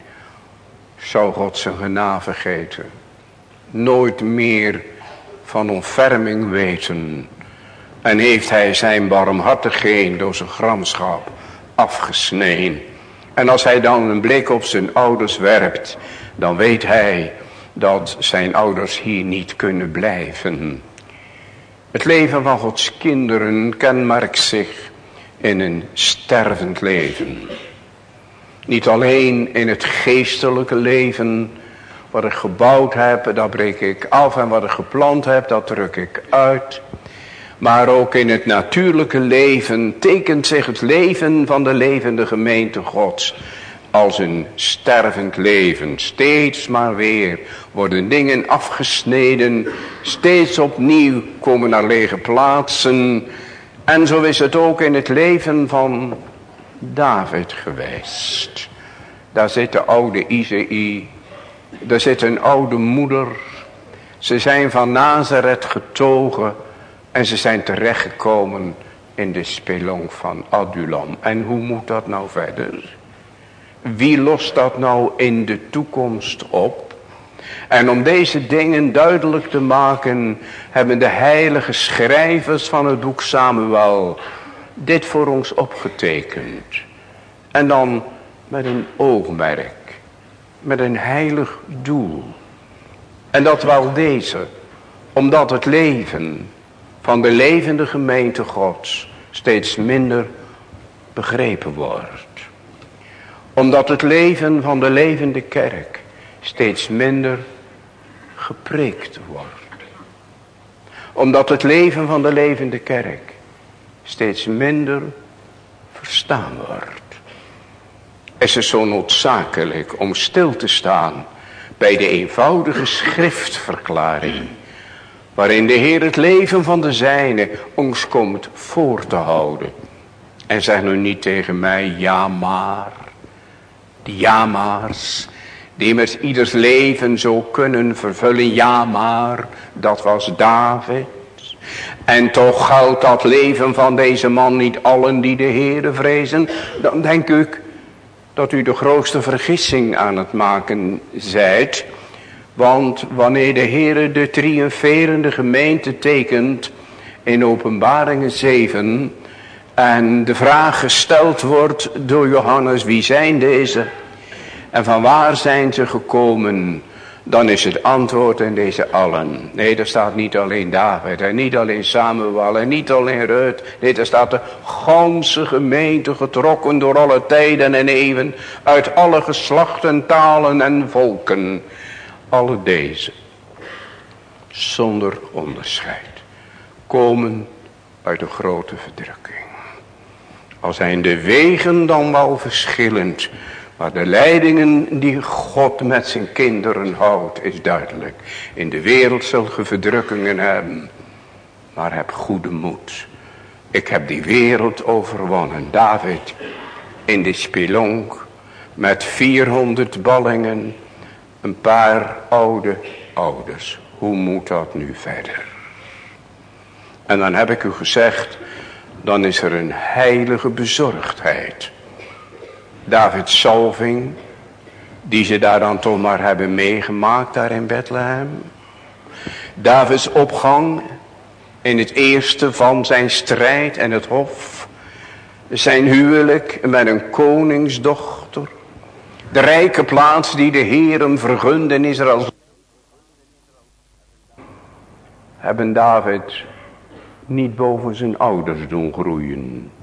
zou God zijn genade vergeten, nooit meer van ontferming weten, en heeft hij zijn barmhartigheid door zijn gramschap afgesneden. En als hij dan een blik op zijn ouders werpt, dan weet hij dat zijn ouders hier niet kunnen blijven. Het leven van Gods kinderen kenmerkt zich in een stervend leven. Niet alleen in het geestelijke leven. Wat ik gebouwd heb, dat breek ik af, en wat ik geplant heb, dat druk ik uit. Maar ook in het natuurlijke leven tekent zich het leven van de levende gemeente Gods als een stervend leven. Steeds maar weer worden dingen afgesneden, steeds opnieuw komen naar lege plaatsen. En zo is het ook in het leven van David geweest. Daar zit de oude Isaïe, daar zit een oude moeder. Ze zijn van Nazareth getogen en ze zijn terechtgekomen in de spelonk van Adullam. En hoe moet dat nou verder? Wie lost dat nou in de toekomst op? En om deze dingen duidelijk te maken, hebben de heilige schrijvers van het boek Samuel dit voor ons opgetekend. En dan met een oogmerk, met een heilig doel. En dat wel deze, omdat het leven van de levende gemeente Gods steeds minder begrepen wordt. Omdat het leven van de levende kerk steeds minder gepreekt wordt. Omdat het leven van de levende kerk steeds minder verstaan wordt. Is het zo noodzakelijk om stil te staan bij de eenvoudige schriftverklaring, waarin de Heer het leven van de zijne ons komt voor te houden. En zeg nu niet tegen mij, ja maar. Die ja maars, die met ieders leven zo kunnen vervullen. Ja maar, dat was David. En toch geldt dat leven van deze man niet allen die de Heere vrezen. Dan denk ik dat u de grootste vergissing aan het maken zijt. Want wanneer de Heere de triomferende gemeente tekent in Openbaringen zeven... en de vraag gesteld wordt door Johannes, wie zijn deze? En van waar zijn ze gekomen? Dan is het antwoord in deze allen. Nee, er staat niet alleen David en niet alleen Samuel en niet alleen Rut. Nee, er staat de ganse gemeente getrokken door alle tijden en eeuwen. Uit alle geslachten, talen en volken. Alle deze, zonder onderscheid, komen uit de grote verdrukking. Al zijn de wegen dan wel verschillend, maar de leidingen die God met zijn kinderen houdt is duidelijk. In de wereld zult ge verdrukkingen hebben, maar heb goede moed. Ik heb die wereld overwonnen. David in de spelonk met vierhonderd ballingen, een paar oude ouders. Hoe moet dat nu verder? En dan heb ik u gezegd, dan is er een heilige bezorgdheid. Davids salving, die ze daar dan toch maar hebben meegemaakt daar in Bethlehem. Davids opgang in het eerste van zijn strijd en het hof. Zijn huwelijk met een koningsdochter. De rijke plaats die de Heer hem vergunde in Israël. Hebben David niet boven zijn ouders doen groeien.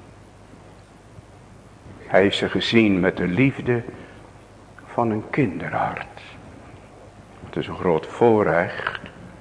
Hij heeft ze gezien met de liefde van een kinderhart. Het is een groot voorrecht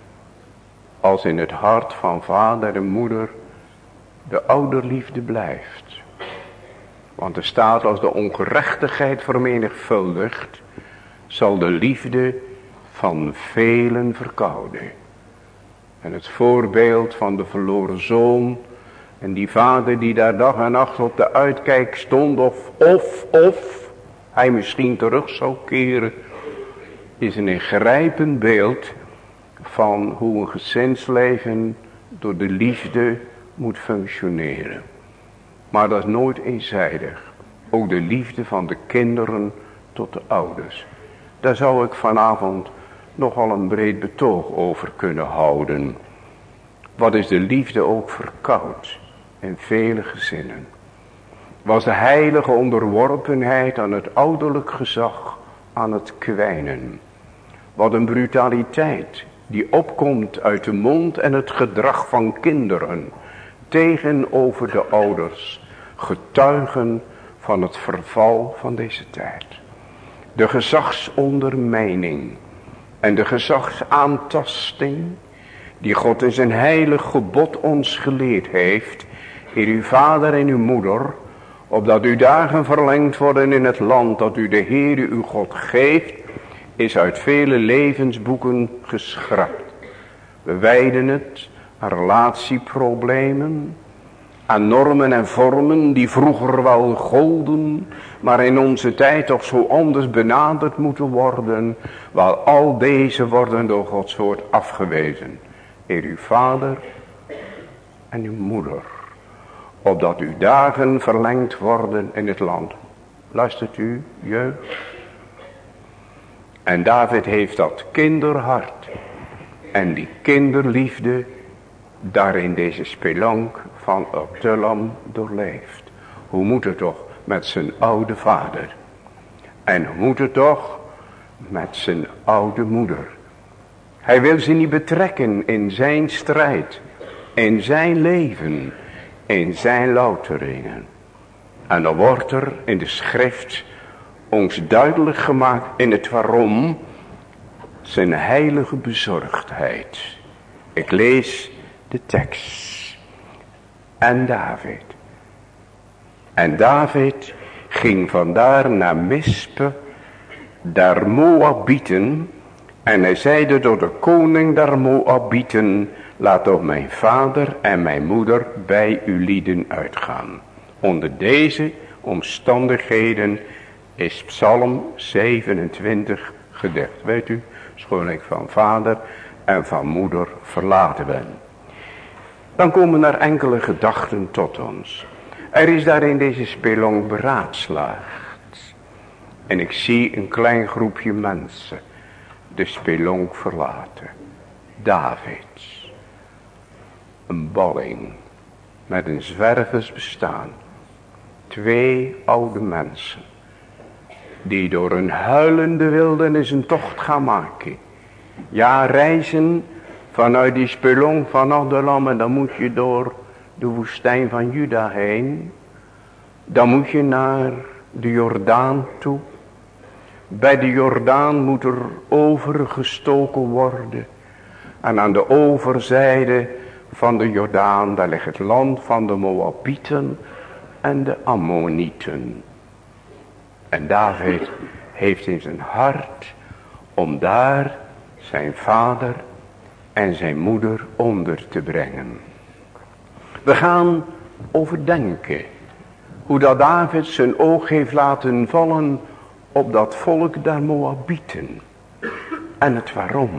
als in het hart van vader en moeder de ouderliefde blijft. Want er staat, als de ongerechtigheid vermenigvuldigt, zal de liefde van velen verkouden. En het voorbeeld van de verloren zoon en die vader die daar dag en nacht op de uitkijk stond, of, of, of hij misschien terug zou keren, is een ingrijpend beeld van hoe een gezinsleven door de liefde moet functioneren. Maar dat is nooit eenzijdig. Ook de liefde van de kinderen tot de ouders. Daar zou ik vanavond nogal een breed betoog over kunnen houden. Wat is de liefde ook verkoud in vele gezinnen. Was de heilige onderworpenheid aan het ouderlijk gezag aan het kwijnen. Wat een brutaliteit die opkomt uit de mond en het gedrag van kinderen tegenover de ouders. Getuigen van het verval van deze tijd. De gezagsondermijning en de gezagsaantasting die God in zijn heilig gebod ons geleerd heeft, eer uw vader en uw moeder, opdat uw dagen verlengd worden in het land dat u de Heere uw God geeft, is uit vele levensboeken geschrapt. We wijden het aan relatieproblemen, aan normen en vormen die vroeger wel golden, maar in onze tijd toch zo anders benaderd moeten worden, waar al deze worden door Gods woord afgewezen. Eer uw vader en uw moeder, opdat uw dagen verlengd worden in het land. Luistert u, jeugd? En David heeft dat kinderhart en die kinderliefde daar in deze spelonk van Adullam doorleefd. Hoe moet het toch met zijn oude vader? En hoe moet het toch met zijn oude moeder? Hij wil ze niet betrekken in zijn strijd, in zijn leven, in zijn louteringen. En dan wordt er in de schrift ons duidelijk gemaakt in het waarom, zijn heilige bezorgdheid. Ik lees de tekst. En David. En David ging vandaar naar Mispe, der Moabieten. En hij zeide door de koning der Moabieten, laat toch mijn vader en mijn moeder bij uw lieden uitgaan. Onder deze omstandigheden is Psalm zevenentwintig gedicht. Weet u, schoon ik van vader en van moeder verlaten ben. Dan komen er enkele gedachten tot ons. Er is daar in deze spelonk beraadslaagd. En ik zie een klein groepje mensen de spelonk verlaten. David. Een balling met een zwerversbestaan. Twee oude mensen die door een huilende wildernis een tocht gaan maken. Ja, reizen vanuit die spelonk van Adullam en dan moet je door de woestijn van Juda heen. Dan moet je naar de Jordaan toe. Bij de Jordaan moet er overgestoken worden. En aan de overzijde van de Jordaan, daar ligt het land van de Moabieten en de Ammonieten. En David heeft in zijn hart om daar zijn vader en zijn moeder onder te brengen. We gaan overdenken hoe dat David zijn oog heeft laten vallen op dat volk der Moabieten. En het waarom.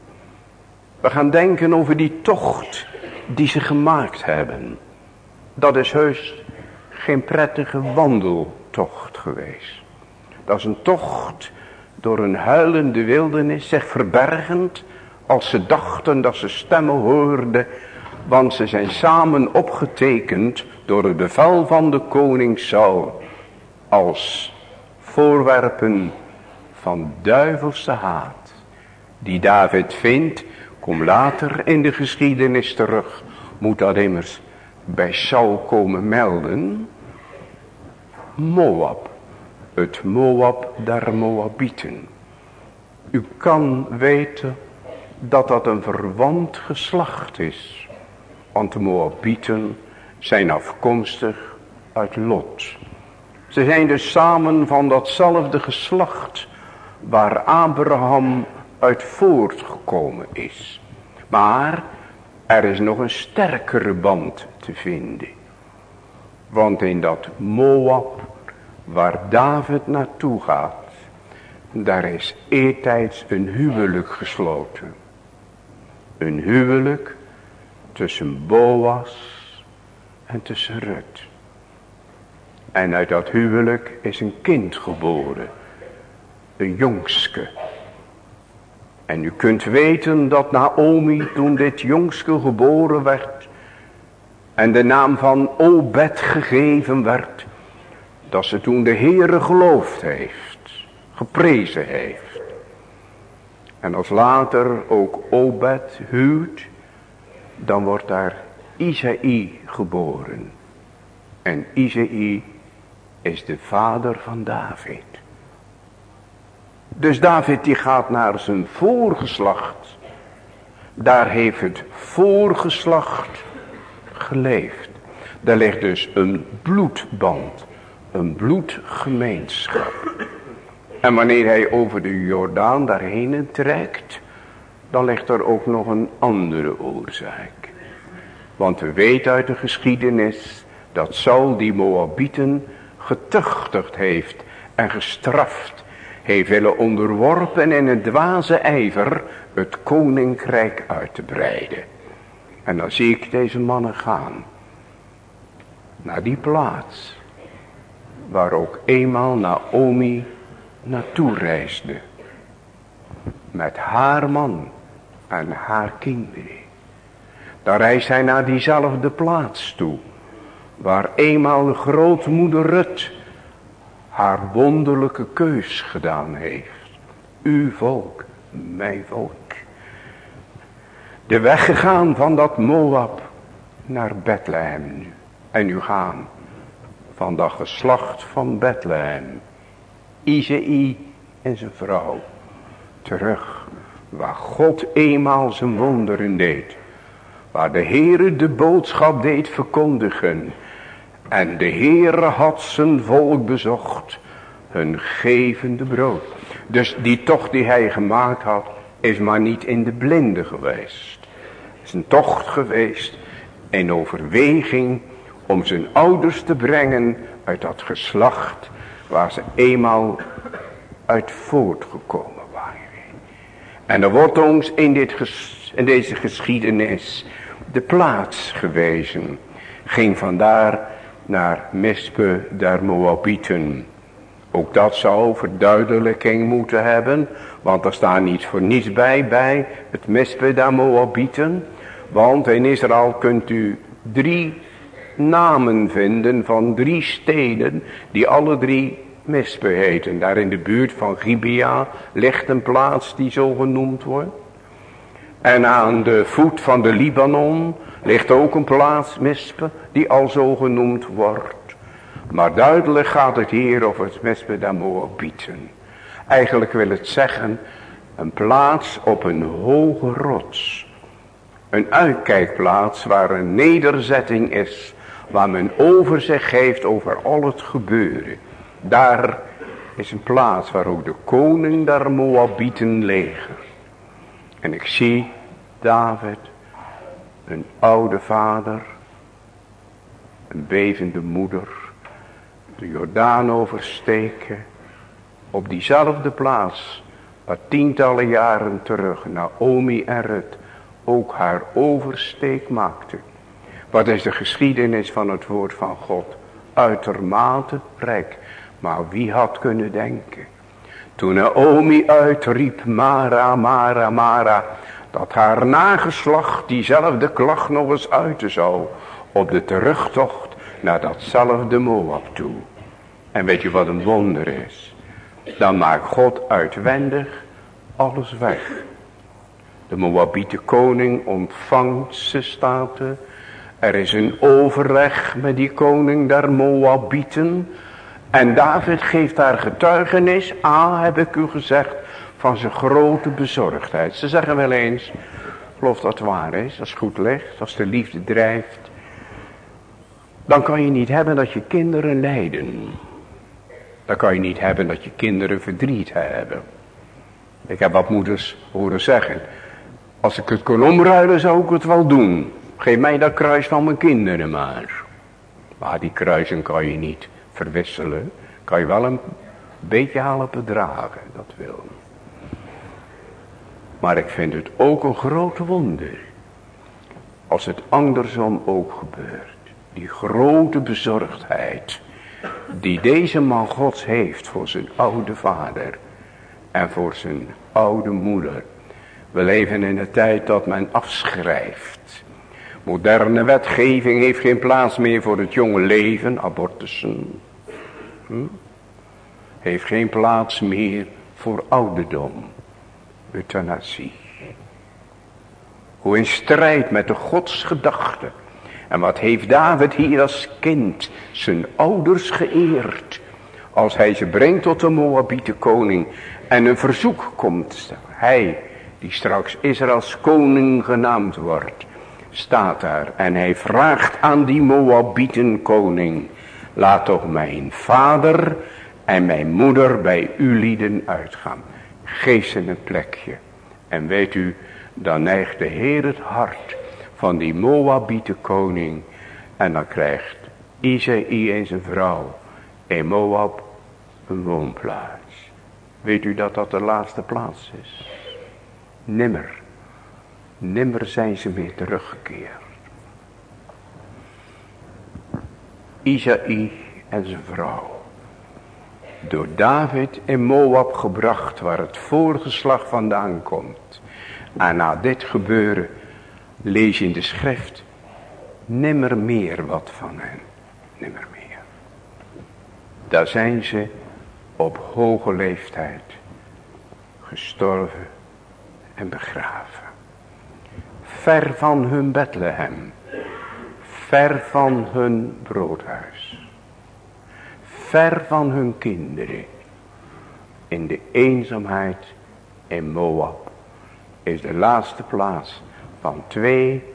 We gaan denken over die tocht die ze gemaakt hebben. Dat is heus geen prettige wandeltocht geweest. Dat is een tocht door een huilende wildernis, zich verbergend, als ze dachten dat ze stemmen hoorden, want ze zijn samen opgetekend door het bevel van de koning Saul als voorwerpen van duivelse haat, die David vindt. Kom later in de geschiedenis terug, moet dat immers bij Saul komen melden. Moab, het Moab der Moabieten. U kan weten dat dat een verwant geslacht is, want de Moabieten zijn afkomstig uit Lot. Ze zijn dus samen van datzelfde geslacht waar Abraham uit voortgekomen is. Maar er is nog een sterkere band te vinden. Want in dat Moab waar David naartoe gaat, daar is eertijds een huwelijk gesloten. Een huwelijk tussen Boas en tussen Rut. En uit dat huwelijk is een kind geboren. Een jongske. En u kunt weten dat Naomi toen dit jongske geboren werd en de naam van Obed gegeven werd, dat ze toen de Heere geloofd heeft, geprezen heeft. En als later ook Obed huwt, dan wordt daar Isaï geboren. En Isaï is de vader van David. Dus David die gaat naar zijn voorgeslacht. Daar heeft het voorgeslacht geleefd. Daar ligt dus een bloedband. Een bloedgemeenschap. En wanneer hij over de Jordaan daarheen trekt, dan ligt er ook nog een andere oorzaak. Want we weten uit de geschiedenis dat Saul die Moabieten getuchtigd heeft en gestraft heeft willen onderworpen in een dwaze ijver het koninkrijk uit te breiden. En dan zie ik deze mannen gaan naar die plaats waar ook eenmaal Naomi naartoe reisde. Met haar man en haar kinderen. Dan reist hij naar diezelfde plaats toe, waar eenmaal de grootmoeder Rut haar wonderlijke keus gedaan heeft. Uw volk, mijn volk. De weg gegaan van dat Moab naar Bethlehem nu. En nu gaan van dat geslacht van Bethlehem, Isaï en zijn vrouw, terug waar God eenmaal zijn wonderen deed. waar de Heere de boodschap deed verkondigen. En de Heere had zijn volk bezocht, hun gevende brood. Dus die tocht die hij gemaakt had, is maar niet in de blinde geweest. Het is een tocht geweest in overweging om zijn ouders te brengen uit dat geslacht waar ze eenmaal uit voortgekomen waren. En er wordt ons in, dit ges, in deze geschiedenis de plaats gewezen. Ging vandaar naar Mispe der Moabieten. Ook dat zou verduidelijking moeten hebben. Want er staat niet voor niets bij bij het Mispe der Moabieten. Want in Israël kunt u drie namen vinden van drie steden die alle drie Mispe heten. Daar in de buurt van Gibea ligt een plaats die zo genoemd wordt. En aan de voet van de Libanon ligt ook een plaats Mispe die al zo genoemd wordt. Maar duidelijk gaat het hier over het Mispe der Moabieten. Eigenlijk wil het zeggen een plaats op een hoge rots. Een uitkijkplaats waar een nederzetting is. Waar men overzicht heeft over al het gebeuren. Daar is een plaats waar ook de koning der Moabieten legert. En ik zie David, een oude vader, een bevende moeder, de Jordaan oversteken. Op diezelfde plaats waar tientallen jaren terug Naomi en Rut ook haar oversteek maakte. Wat is de geschiedenis van het woord van God? Uitermate rijk. Maar wie had kunnen denken? Toen Naomi uitriep, Mara, Mara, Mara. Dat haar nageslacht diezelfde klacht nog eens uiten zou. Op de terugtocht naar datzelfde Moab toe. En weet je wat een wonder is? Dan maakt God uitwendig alles weg. De Moabiete koning ontvangt ze staten. Er is een overleg met die koning der Moabieten. En David geeft daar getuigenis. Ah, heb ik u gezegd, van zijn grote bezorgdheid. Ze zeggen wel eens, geloof dat het waar is, als het goed ligt, als de liefde drijft. Dan kan je niet hebben dat je kinderen lijden. Dan kan je niet hebben dat je kinderen verdriet hebben. Ik heb wat moeders horen zeggen. Als ik het kon omruilen zou ik het wel doen. Geef mij dat kruis van mijn kinderen maar. Maar die kruisen kan je niet verwisselen. Kan je wel een beetje helpen dragen. Dat wil. Maar ik vind het ook een groot wonder. Als het andersom ook gebeurt. Die grote bezorgdheid. Die deze man Gods heeft voor zijn oude vader. En voor zijn oude moeder. We leven in een tijd dat men afschrijft. Moderne wetgeving heeft geen plaats meer voor het jonge leven. Abortussen. Hm? Heeft geen plaats meer voor ouderdom. Euthanasie. Hoe in strijd met de godsgedachte. En wat heeft David hier als kind zijn ouders geëerd. Als hij ze brengt tot de Moabiete koning. En een verzoek komt. Hij die straks Israëls koning genaamd wordt. Staat daar. En hij vraagt aan die Moabieten koning. Laat toch mijn vader en mijn moeder bij u lieden uitgaan. Geef ze een plekje. En weet u, dan neigt de Heer het hart van die Moabiete koning. En dan krijgt Isaïe en zijn vrouw in Moab een woonplaats. Weet u dat dat de laatste plaats is? Nimmer. Nimmer zijn ze meer teruggekeerd. Isaïe en zijn vrouw. Door David in Moab gebracht waar het voorgeslag vandaan komt. En na dit gebeuren lees je in de schrift nimmer meer wat van hen. Nimmer meer. Daar zijn ze op hoge leeftijd gestorven en begraven. Ver van hun Bethlehem. Ver van hun broodhuis. Ver van hun kinderen. In de eenzaamheid in Moab is de laatste plaats van twee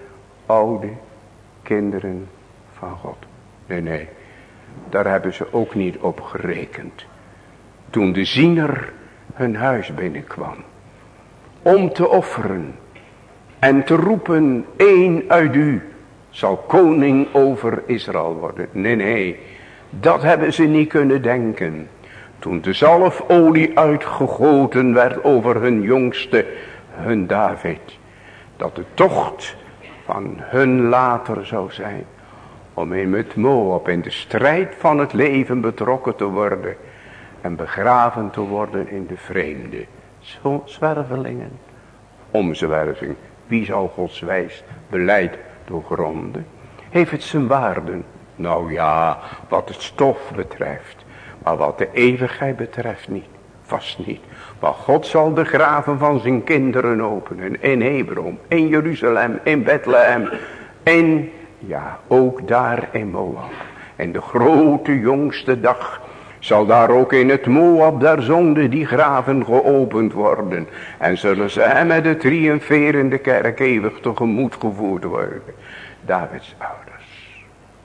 oude kinderen van God. Nee, nee, daar hebben ze ook niet op gerekend. Toen de ziener hun huis binnenkwam, om te offeren en te roepen, één uit u zal koning over Israël worden. Nee, nee, dat hebben ze niet kunnen denken. Toen de zalfolie uitgegoten werd over hun jongste, hun David. Dat de tocht van hun later zou zijn. Om in met Moab in de strijd van het leven betrokken te worden. En begraven te worden in de vreemde. Zo zwervelingen. Omzwerving. Wie zal Gods wijs beleid doorgronden? Heeft het zijn waarden? Nou ja, wat het stof betreft. Maar wat de eeuwigheid betreft niet. Vast niet. Maar God zal de graven van zijn kinderen openen. In Hebron, in Jeruzalem, in Bethlehem. En ja, ook daar in Moab. En de grote jongste dag zal daar ook in het Moab der zonde die graven geopend worden. En zullen ze hem met de triomferende kerk eeuwig tegemoet gevoerd worden. Davids ouders.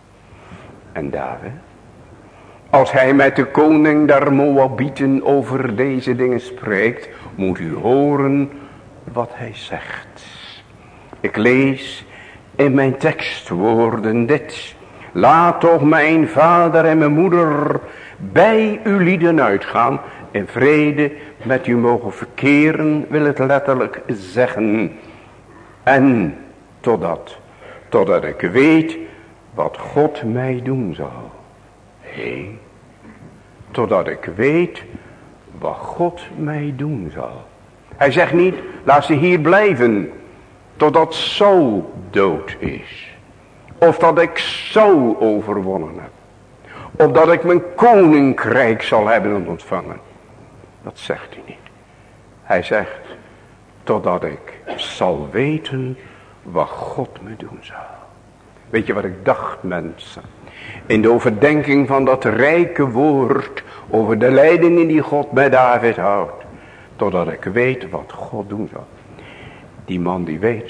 En David, als hij met de koning der Moabieten over deze dingen spreekt, moet u horen wat hij zegt. Ik lees in mijn tekstwoorden dit. Laat toch mijn vader en mijn moeder bij uw lieden uitgaan. In vrede met u mogen verkeren, wil het letterlijk zeggen. En totdat, totdat ik weet wat God mij doen zal. Hé, totdat ik weet wat God mij doen zal. Hij zegt niet, laat ze hier blijven, totdat zo dood is. Of dat ik zo overwonnen heb. Of dat ik mijn koninkrijk zal hebben ontvangen. Dat zegt hij niet. Hij zegt, totdat ik zal weten wat God me doen zal. Weet je wat ik dacht, mensen? In de overdenking van dat rijke woord over de leidingen die God bij David houdt. Totdat ik weet wat God doen zal. Die man die weet.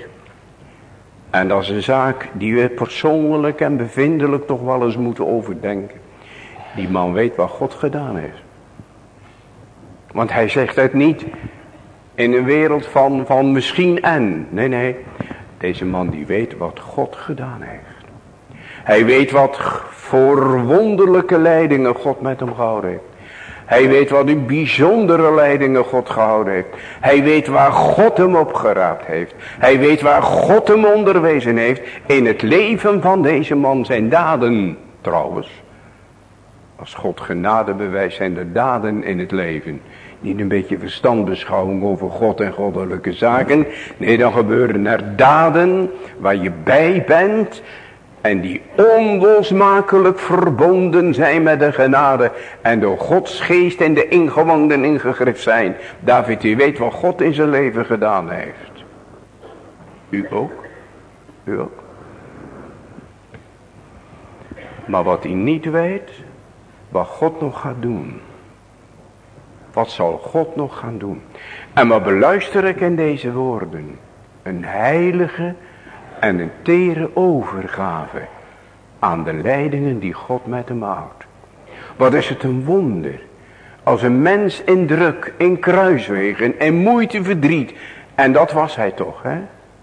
En dat is een zaak die we persoonlijk en bevindelijk toch wel eens moeten overdenken. Die man weet wat God gedaan heeft. Want hij zegt het niet in een wereld van, van misschien en. Nee, nee. Deze man die weet wat God gedaan heeft. Hij weet wat voor wonderlijke leidingen God met hem gehouden heeft. Hij weet wat een bijzondere leidingen God gehouden heeft. Hij weet waar God hem opgeraapt heeft. Hij weet waar God hem onderwezen heeft. In het leven van deze man zijn daden trouwens. Als God genade bewijst zijn er daden in het leven. Niet een beetje verstandbeschouwing over God en goddelijke zaken. Nee, dan gebeuren er daden waar je bij bent. En die onlosmakelijk verbonden zijn met de genade. En door Gods geest en de ingewanden ingegrift zijn. David, u weet wat God in zijn leven gedaan heeft. U ook? U ook? Maar wat hij niet weet, wat God nog gaat doen. Wat zal God nog gaan doen? En wat beluister ik in deze woorden? Een heilige en een tere overgave aan de leidingen die God met hem houdt. Wat is het een wonder. Als een mens in druk, in kruiswegen, in moeite, verdriet. En dat was hij toch, hè?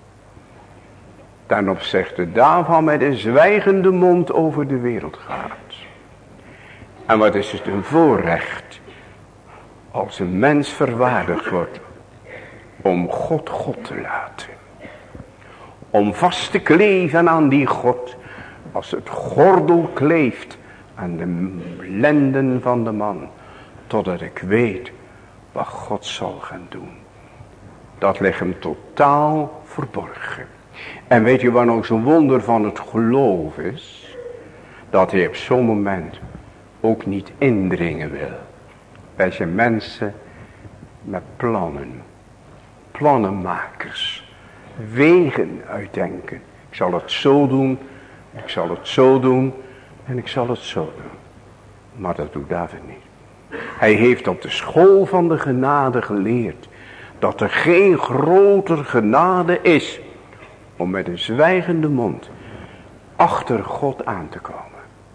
Ten opzichte daarvan met een zwijgende mond over de wereld gaat. En wat is het een voorrecht. Als een mens verwaardigd wordt. Om God God te laten. Om vast te kleven aan die God. Als het gordel kleeft aan de lenden van de man. Totdat ik weet wat God zal gaan doen. Dat ligt hem totaal verborgen. En weet je wat nog zo'n wonder van het geloof is? Dat hij op zo'n moment ook niet indringen wil. Wij zijn mensen met plannen. Plannenmakers. Wegen uitdenken. Ik zal het zo doen. Ik zal het zo doen. En ik zal het zo doen. Maar dat doet David niet. Hij heeft op de school van de genade geleerd. Dat er geen groter genade is. om met een zwijgende mond achter God aan te komen.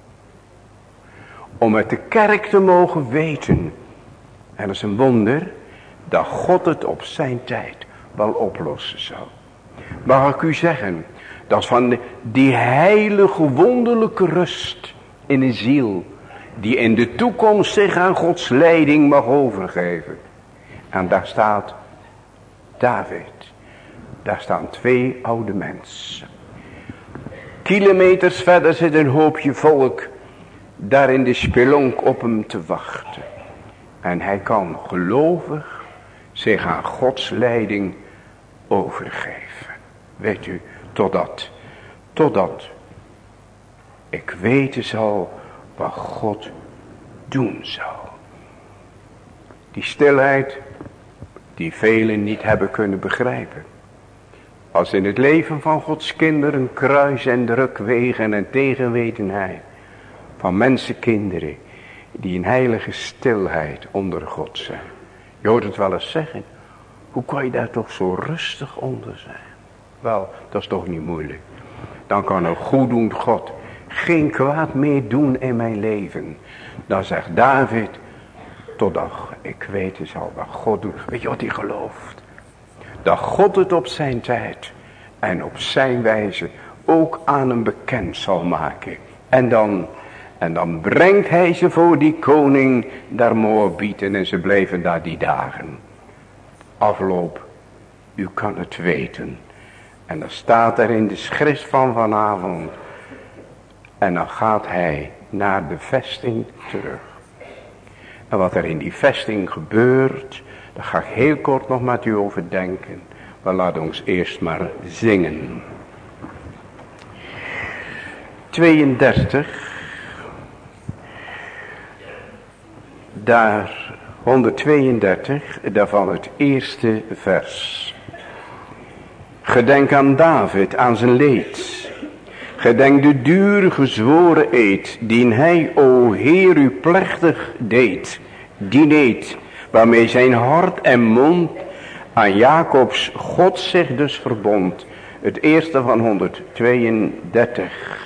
Om met de kerk te mogen weten, en dat is een wonder, dat God het op zijn tijd wel oplossen zou. Mag ik u zeggen, dat van die heilige wonderlijke rust in de ziel, die in de toekomst zich aan Gods leiding mag overgeven. En daar staat David. Daar staan twee oude mensen. Kilometers verder zit een hoopje volk daar in de spelonk op hem te wachten. En hij kan gelovig zich aan Gods leiding overgeven. Weet u, totdat, totdat ik weten zal wat God doen zal. Die stilheid die velen niet hebben kunnen begrijpen. Als in het leven van Gods kinderen kruis en drukwegen en tegenwetenheid van mensenkinderen die in heilige stilheid onder God zijn. Je hoort het wel eens zeggen, hoe kan je daar toch zo rustig onder zijn? Wel, dat is toch niet moeilijk. Dan kan een goeddoend God geen kwaad meer doen in mijn leven. Dan zegt David, totdat ik weten zal wat God doet. Weet je wat hij gelooft? Dat God het op zijn tijd en op zijn wijze ook aan hem bekend zal maken. En dan, en dan brengt hij ze voor die koning der Moabieten en ze bleven daar die dagen. Afloop, u kan het weten. En dan staat er in de schrift van vanavond. En dan gaat hij naar de vesting terug. En wat er in die vesting gebeurt, daar ga ik heel kort nog met u over denken. Maar laat ons eerst maar zingen. tweeëndertig. Daar, honderdtweeëndertig, daarvan het eerste vers. Gedenk aan David, aan zijn leed. Gedenk de duur gezworen eed, dien hij, o Heer, u plechtig deed. Die eed, waarmee zijn hart en mond aan Jacobs God zich dus verbond. Het eerste van honderdtweeëndertig.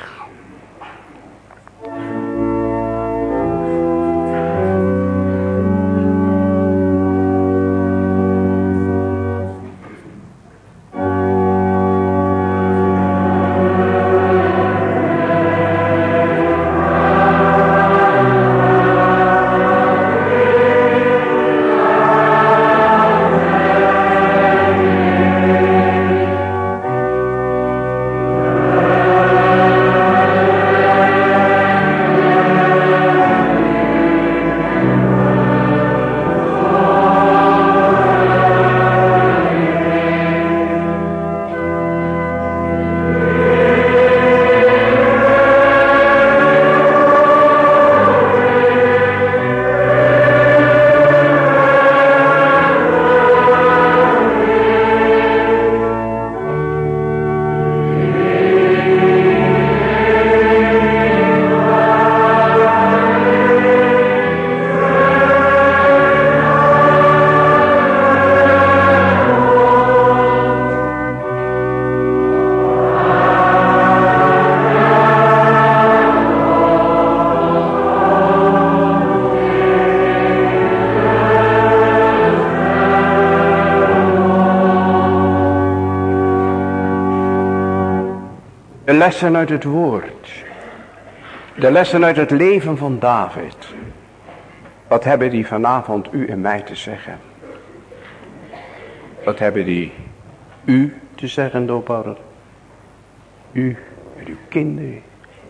De lessen uit het woord. De lessen uit het leven van David. Wat hebben die vanavond u en mij te zeggen? Wat hebben die u te zeggen, doopouder? U met uw kinderen.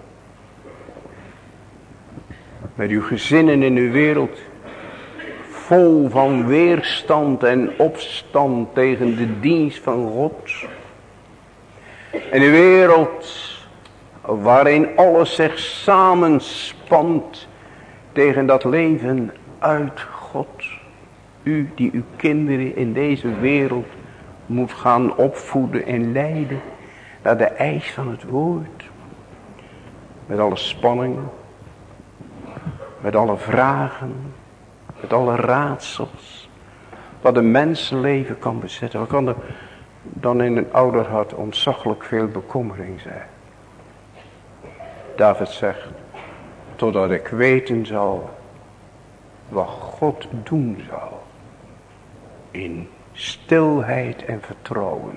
Met uw gezinnen in uw wereld. Vol van weerstand en opstand tegen de dienst van God. En een wereld waarin alles zich samenspant tegen dat leven uit God. U die uw kinderen in deze wereld moet gaan opvoeden en leiden naar de eis van het woord. Met alle spanning, met alle vragen, met alle raadsels. Wat een mensenleven kan bezetten. Wat kan er dan in een ouder hart ontzaglijk veel bekommering zijn. David zegt, totdat ik weten zal wat God doen zal. In stilheid en vertrouwen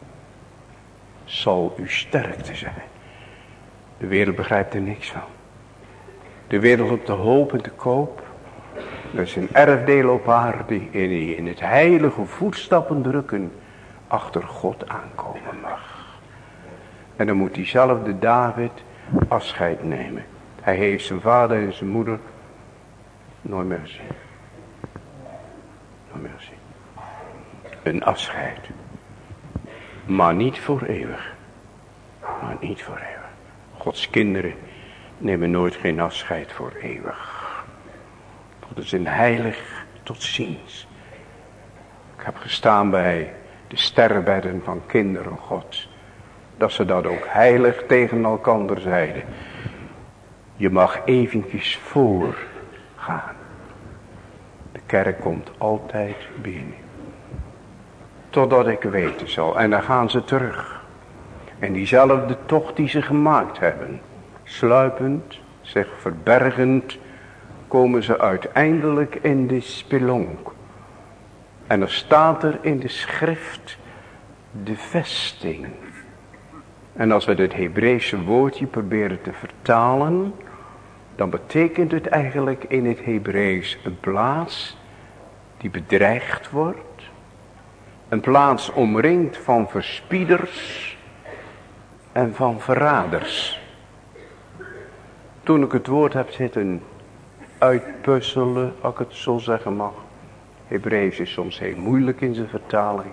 zal uw sterkte zijn. De wereld begrijpt er niks van. De wereld op de hoop en de koop. Dat is een erfdeel op aarde die in het heilige voetstappen drukken achter God aankomen mag. En dan moet diezelfde David afscheid nemen. Hij heeft zijn vader en zijn moeder nooit meer gezien. Nooit meer gezien. Een afscheid. Maar niet voor eeuwig. Maar niet voor eeuwig. Gods kinderen nemen nooit geen afscheid voor eeuwig. Dat is een heilig tot ziens. Ik heb gestaan bij de sterrenbedden van kinderen God. Dat ze dat ook heilig tegen elkander zeiden. Je mag eventjes voorgaan. De kerk komt altijd binnen. Totdat ik weten zal. En dan gaan ze terug. En diezelfde tocht die ze gemaakt hebben. Sluipend, zich verbergend. Komen ze uiteindelijk in de spelonk. En er staat er in de schrift. De vesting. En als we het Hebreeuwse woordje proberen te vertalen. Dan betekent het eigenlijk in het Hebreeuws een plaats die bedreigd wordt. Een plaats omringd van verspieders en van verraders. Toen ik het woord heb zitten uitpuzzelen, als ik het zo zeggen mag. Hebreeuws is soms heel moeilijk in zijn vertaling.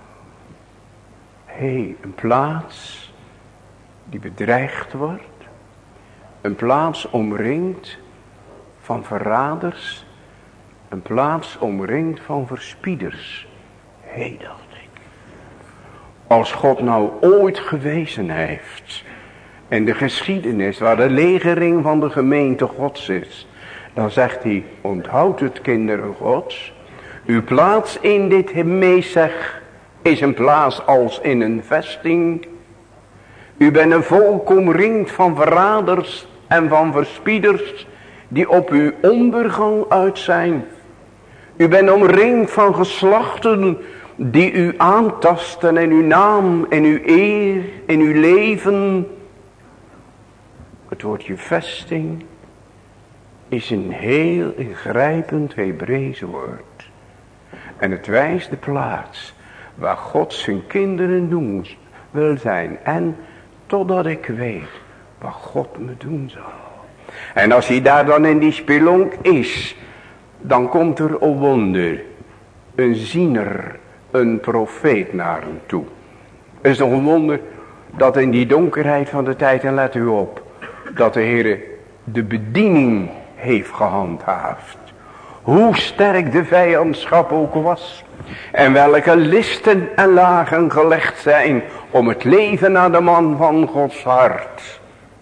Hé, hey, een plaats die bedreigd wordt. Een plaats omringd van verraders. Een plaats omringd van verspieders. Hé, hey, dacht ik. Als God nou ooit gewezen heeft. En de geschiedenis waar de legering van de gemeente Gods is. Dan zegt hij, onthoud het kinderen Gods. Uw plaats in dit meezeg is een plaats als in een vesting. U bent een volk omringd van verraders en van verspieders die op uw ondergang uit zijn. U bent omringd van geslachten die u aantasten in uw naam, in uw eer, in uw leven. Het woordje vesting is een heel ingrijpend Hebreeuws woord. En het wijst de plaats waar God zijn kinderen doen wil zijn. En totdat ik weet wat God me doen zal. En als hij daar dan in die spelonk is, dan komt er een wonder. Een ziener, een profeet naar hem toe. Het is nog een wonder dat in die donkerheid van de tijd, en let u op, dat de Heer de bediening heeft gehandhaafd. Hoe sterk de vijandschap ook was. En welke listen en lagen gelegd zijn om het leven aan de man van Gods hart.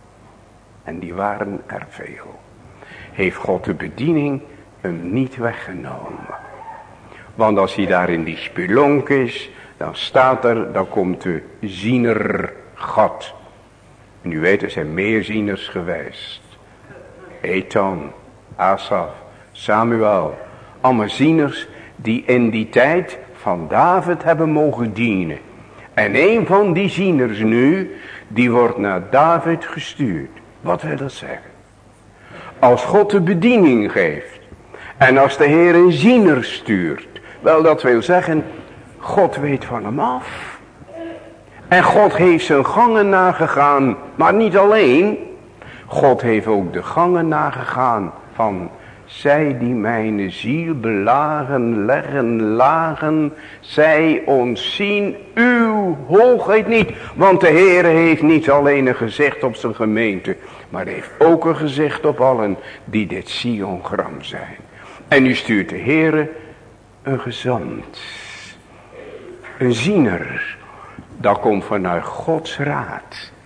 En die waren er veel. Heeft God de bediening hem niet weggenomen. Want als hij daar in die spelonk is, dan staat er, dan komt de ziener God. En u weet, er zijn meer zieners geweest. Ethan, Asaf, Samuel. Allemaal zieners die in die tijd van David hebben mogen dienen. En een van die zieners nu, die wordt naar David gestuurd. Wat wil dat zeggen? Als God de bediening geeft. En als de Heer een ziener stuurt. Wel, dat wil zeggen, God weet van hem af. En God heeft zijn gangen nagegaan. Maar niet alleen. God heeft ook de gangen nagegaan van zij die mijn ziel belagen, leggen, lagen. Zij ontzien uw hoogheid niet. Want de Heer heeft niet alleen een gezicht op zijn gemeente. Maar heeft ook een gezicht op allen die dit Sion-gram zijn. En nu stuurt de Heer een gezant. Een ziener. Dat komt vanuit Gods raad.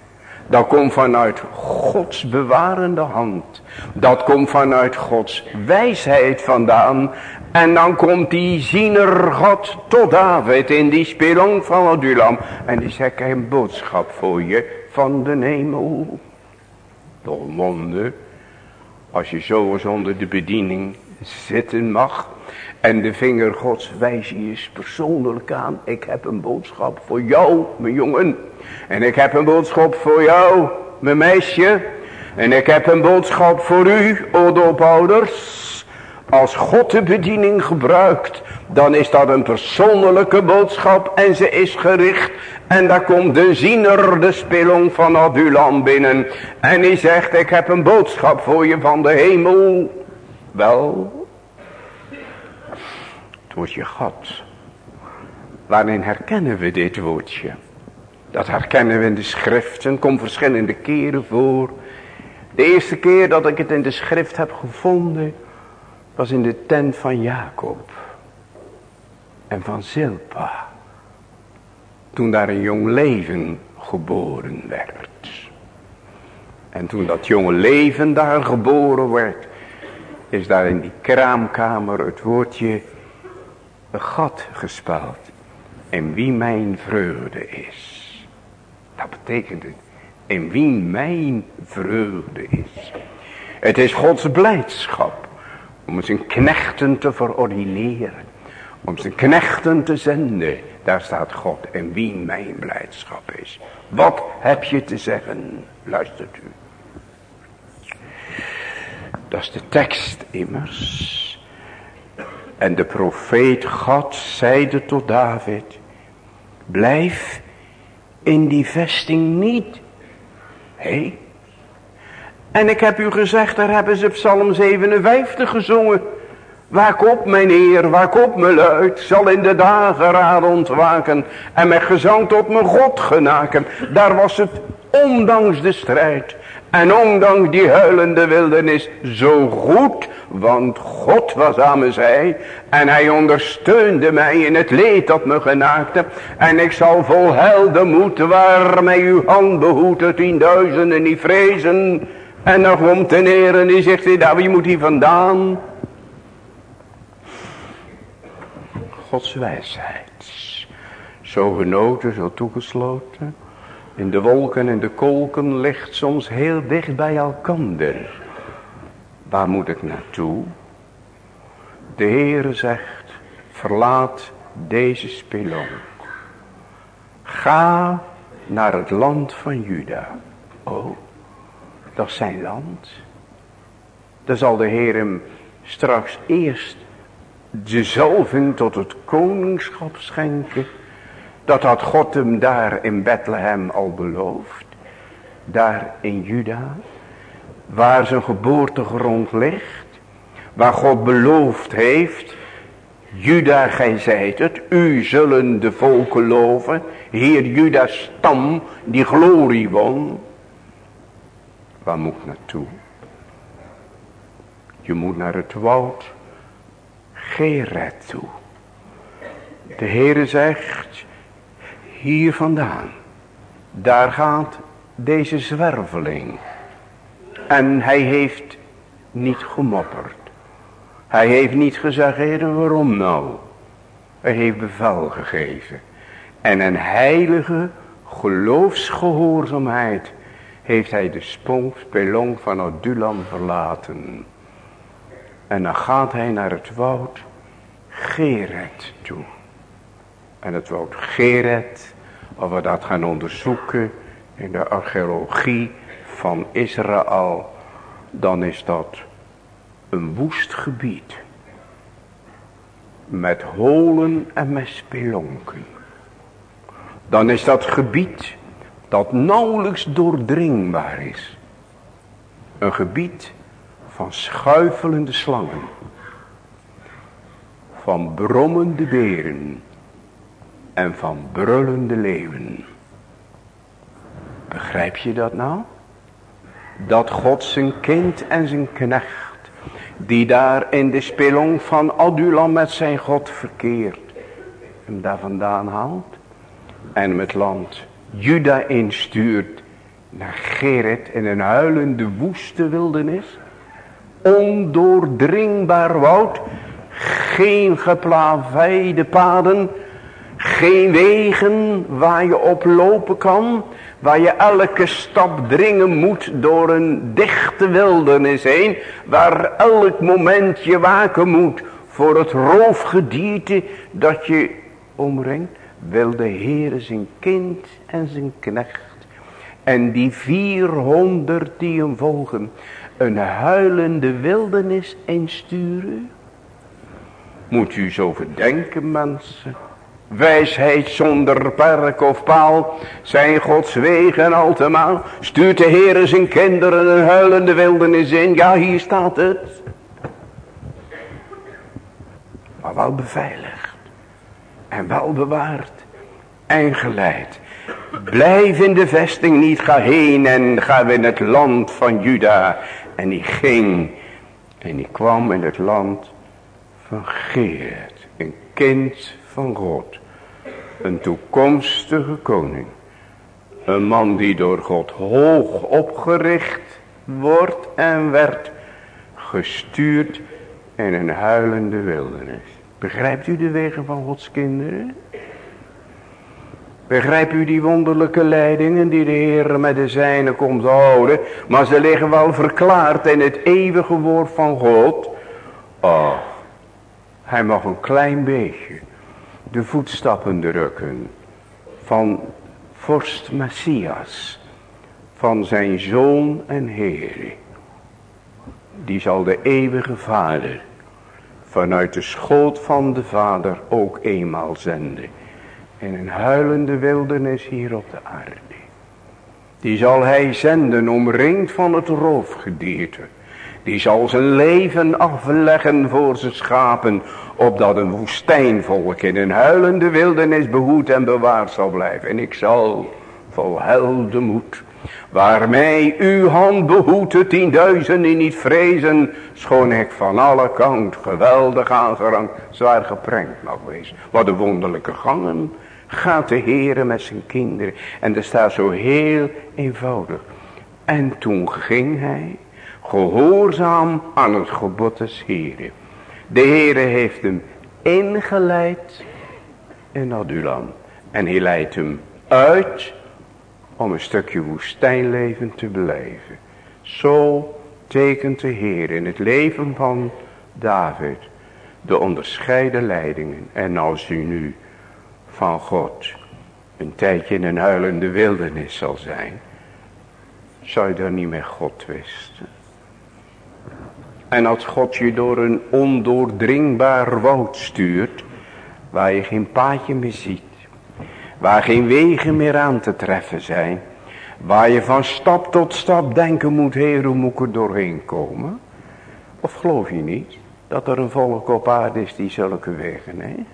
Dat komt vanuit Gods bewarende hand. Dat komt vanuit Gods wijsheid vandaan. En dan komt die ziener God tot David in die spelonk van Adulam. En die zegt, ik heb een boodschap voor je van de hemel. Toch wonder, als je zo eens onder de bediening zitten mag. En de vinger Gods wijst je eens persoonlijk aan. Ik heb een boodschap voor jou, mijn jongen. En ik heb een boodschap voor jou, mijn meisje. En ik heb een boodschap voor u, o doopouders. Als God de bediening gebruikt, dan is dat een persoonlijke boodschap. En ze is gericht. En daar komt de ziener, de spelonk van Adulam binnen. En die zegt, ik heb een boodschap voor je van de hemel. Wel, het woordje God. Waarin herkennen we dit woordje? Dat herkennen we in de schriften, komt verschillende keren voor. De eerste keer dat ik het in de schrift heb gevonden, was in de tent van Jacob en van Zilpa. Toen daar een jong leven geboren werd. En toen dat jonge leven daar geboren werd, is daar in die kraamkamer het woordje een gat gespeld. In wie mijn vreugde is. Dat betekent het. In wie mijn vreugde is. Het is Gods blijdschap. Om zijn knechten te verordineren. Om zijn knechten te zenden. Daar staat God. In wie mijn blijdschap is. Wat heb je te zeggen? Luistert u. Dat is de tekst immers. En de profeet God zeide tot David. Blijf in die vesting niet. Hé. Hey. En ik heb u gezegd, daar hebben ze psalm zevenenvijftig gezongen. Waak op mijn Heer, waak op mijn luid, zal in de dageraad ontwaken. En met gezang tot mijn God genaken. Daar was het ondanks de strijd. En ondanks die huilende wildernis zo goed, want God was aan mijn zij. En hij ondersteunde mij in het leed dat me genaakte. En ik zal vol heldenmoed waarmee uw hand behoedt het tienduizenden niet vrezen. En dan komt de Heer en die zegt, nou, wie moet hier vandaan? Gods wijsheid. Zo genoten, zo toegesloten. In de wolken en de kolken ligt soms heel dicht bij elkander. Waar moet ik naartoe? De Heere zegt, verlaat deze spelonk. Ga naar het land van Juda. Oh, dat is zijn land. Dan zal de Heer hem straks eerst de zalving tot het koningschap schenken. Dat had God hem daar in Bethlehem al beloofd. Daar in Juda. Waar zijn geboortegrond ligt. Waar God beloofd heeft. Juda, gij zijt het. U zullen de volken loven. Heer Juda's stam die glorie won. Waar moet ik naartoe? Je moet naar het woud Gered toe. De Heere zegt, hier vandaan, daar gaat deze zwerveling. En hij heeft niet gemopperd. Hij heeft niet gezegd, Heere, waarom nou? Hij heeft bevel gegeven. En een heilige geloofsgehoorzaamheid heeft hij de spelonk van Adulam verlaten. En dan gaat hij naar het woud Gered toe. En het woud Gered, als we dat gaan onderzoeken in de archeologie van Israël, dan is dat een woest gebied. Met holen en met spelonken. Dan is dat gebied dat nauwelijks doordringbaar is. Een gebied van schuifelende slangen. Van brommende beren. En van brullende leeuwen. Begrijp je dat nou? Dat God zijn kind en zijn knecht, die daar in de spelonk van Adulam met zijn God verkeert, hem daar vandaan haalt. En hem het land Juda instuurt naar Gerrit in een huilende woeste wildernis. Ondoordringbaar woud. Geen geplaveide paden. Geen wegen waar je op lopen kan. Waar je elke stap dringen moet door een dichte wildernis heen. Waar elk moment je waken moet voor het roofgedierte dat je omringt. Wil de Heere zijn kind en zijn knecht en die vierhonderd die hem volgen een huilende wildernis insturen? Moet u zo verdenken, mensen. Wijsheid zonder perk of paal zijn Gods wegen altemaal. Stuurt de Heere zijn kinderen een huilende wildernis in. Ja, hier staat het. Maar wel beveiligd en wel bewaard en geleid. Blijf in de vesting niet, ga heen en ga in het land van Juda. En die ging en die kwam in het land van Gerrit, een kind van God, een toekomstige koning. Een man die door God hoog opgericht wordt en werd gestuurd in een huilende wildernis. Begrijpt u de wegen van Gods kinderen? Begrijpt u die wonderlijke leidingen die de Heer met de zijnen komt houden? Maar ze liggen wel verklaard in het eeuwige woord van God. Oh, hij mag een klein beetje de voetstappen drukken van vorst Messias, van zijn zoon en Heer. Die zal de eeuwige Vader vanuit de schoot van de Vader ook eenmaal zenden. In een huilende wildernis hier op de aarde. Die zal hij zenden omringd van het roofgedierte. Die zal zijn leven afleggen voor zijn schapen. Opdat een woestijnvolk in een huilende wildernis behoed en bewaard zal blijven. En ik zal vol heldenmoed, waarmee uw hand behoedt de tienduizenden niet vrezen. Schoon ik van alle kant geweldig aangerang zwaar geprenkt mag wezen. Wat een wonderlijke gangen gaat de Heere met zijn kinderen. En er staat zo heel eenvoudig. En toen ging hij gehoorzaam aan het gebod des Heeren. De Heere heeft hem ingeleid in Adulam. En hij leidt hem uit om een stukje woestijnleven te beleven. Zo tekent de Heer in het leven van David de onderscheiden leidingen. En als u nu van God een tijdje in een huilende wildernis zal zijn, zou je dan niet met God twisten? En als God je door een ondoordringbaar woud stuurt, waar je geen paadje meer ziet, waar geen wegen meer aan te treffen zijn, waar je van stap tot stap denken moet, Heer, hoe moet ik er doorheen komen? Of geloof je niet dat er een volk op aarde is die zulke wegen heeft?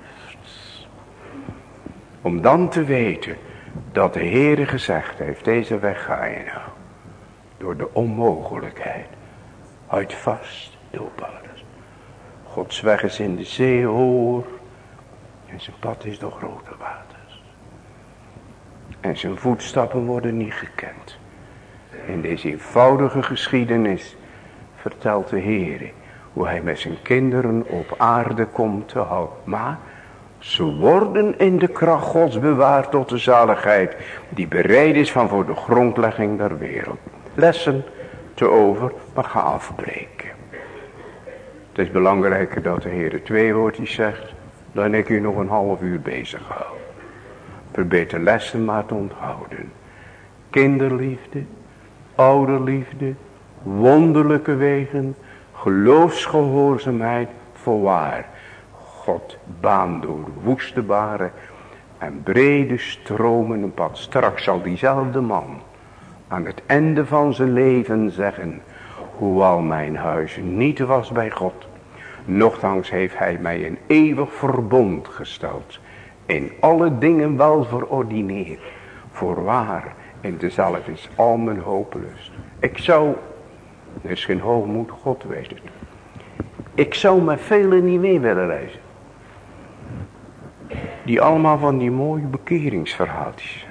Om dan te weten dat de Heere gezegd heeft, deze weg ga je nou. Door de onmogelijkheid. Houd vast, doelpaarders. Gods weg is in de zee hoor. En zijn pad is door grote waters. En zijn voetstappen worden niet gekend. In deze eenvoudige geschiedenis vertelt de Heere hoe hij met zijn kinderen op aarde komt te houden. Maar ze worden in de kracht Gods bewaard tot de zaligheid die bereid is van voor de grondlegging der wereld. Lessen te over, maar ga afbreken. Het is belangrijker dat de Heer twee woordjes zegt, dan ik u nog een half uur bezig hou. Probeer de lessen maar te onthouden. Kinderliefde, ouderliefde, wonderlijke wegen, geloofsgehoorzaamheid, voorwaar. God baan door woeste baren en brede stromen een pad. Straks zal diezelfde man aan het einde van zijn leven zeggen, hoewel mijn huis niet was bij God, nochtans heeft hij mij een eeuwig verbond gesteld, in alle dingen wel verordineerd, voorwaar, in dezelfde is al mijn hopelust. Ik zou, er is geen hoogmoed, God weet het, ik zou met velen niet mee willen reizen, die allemaal van die mooie bekeringsverhaaltjes hebben.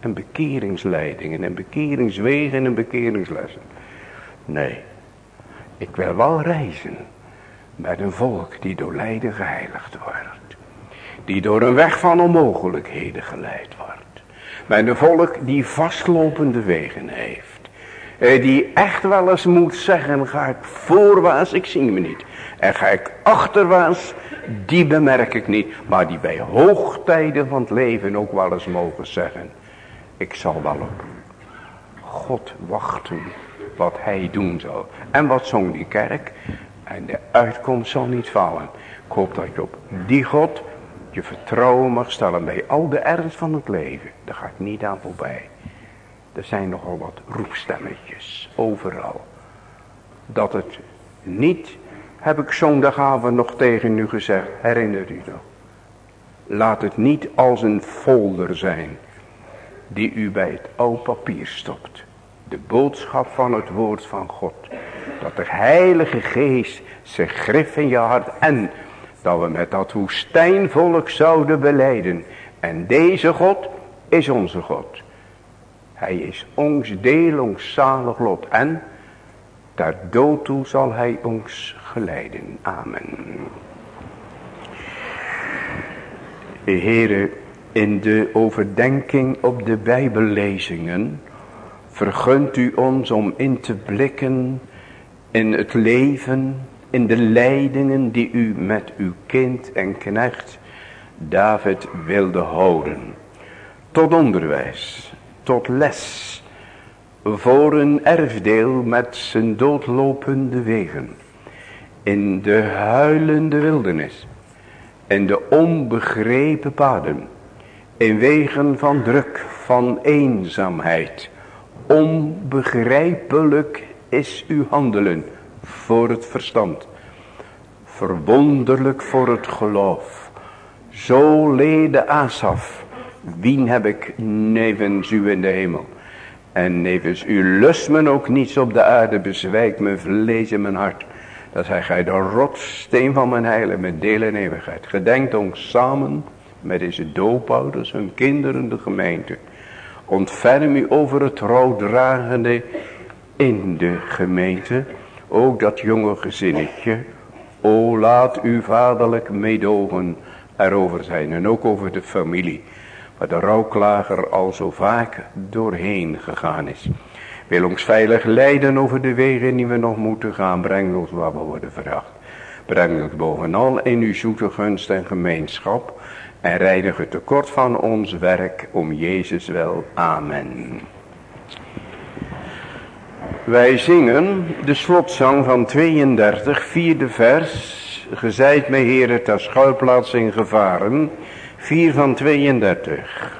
en bekeringsleidingen en bekeringswegen en bekeringslessen. Nee, ik wil wel reizen met een volk die door lijden geheiligd wordt. Die door een weg van onmogelijkheden geleid wordt. Met een volk die vastlopende wegen heeft. Die echt wel eens moet zeggen, ga ik voorwaarts, ik zie me niet. En ga ik achterwaarts, die bemerk ik niet. Maar die bij hoogtijden van het leven ook wel eens mogen zeggen. Ik zal wel op God wachten wat hij doen zal. En wat zong die kerk? En de uitkomst zal niet vallen. Ik hoop dat je op die God je vertrouwen mag stellen bij al de ernst van het leven. Daar ga ik niet aan voorbij. Er zijn nogal wat roepstemmetjes overal. Dat het niet, heb ik zondagavond nog tegen u gezegd, herinnert u nog. Laat het niet als een folder zijn die u bij het oude papier stopt. De boodschap van het woord van God. Dat de Heilige Geest zijn grif in je hart en dat we met dat woestijnvolk zouden belijden. En deze God is onze God. Hij is ons deel, ons zalig lot. En ter dood toe zal hij ons geleiden. Amen. Heere, in de overdenking op de Bijbellezingen vergunt u ons om in te blikken in het leven, in de leidingen die u met uw kind en knecht David wilde houden. Tot onderwijs, tot les, voor een erfdeel met zijn doodlopende wegen. In de huilende wildernis, in de onbegrepen paden, in wegen van druk, van eenzaamheid. Onbegrijpelijk is uw handelen voor het verstand. Verwonderlijk voor het geloof. Zo leed Asaf. Wien heb ik nevens u in de hemel. En nevens u lust men ook niets op de aarde. Bezwijkt mijn vlees en mijn hart. Dat hij gij de rotssteen van mijn heil en mijn deel in eeuwigheid. Gedenkt ons samen met deze doopouders, hun kinderen, de gemeente. Ontferm u over het rouwdragende in de gemeente. Ook dat jonge gezinnetje. O laat uw vaderlijk meedogen erover zijn. En ook over de familie. Waar de rouwklager al zo vaak doorheen gegaan is. Wil ons veilig leiden over de wegen die we nog moeten gaan. Breng ons waar we worden veracht. Breng ons bovenal in uw zoete gunst en gemeenschap. En reinig het tekort van ons werk om Jezus wel. Amen. Wij zingen de slotzang van tweeëndertig, vierde vers. Gezeid mij Heere ter schuilplaats in gevaren. vier van tweeëndertig.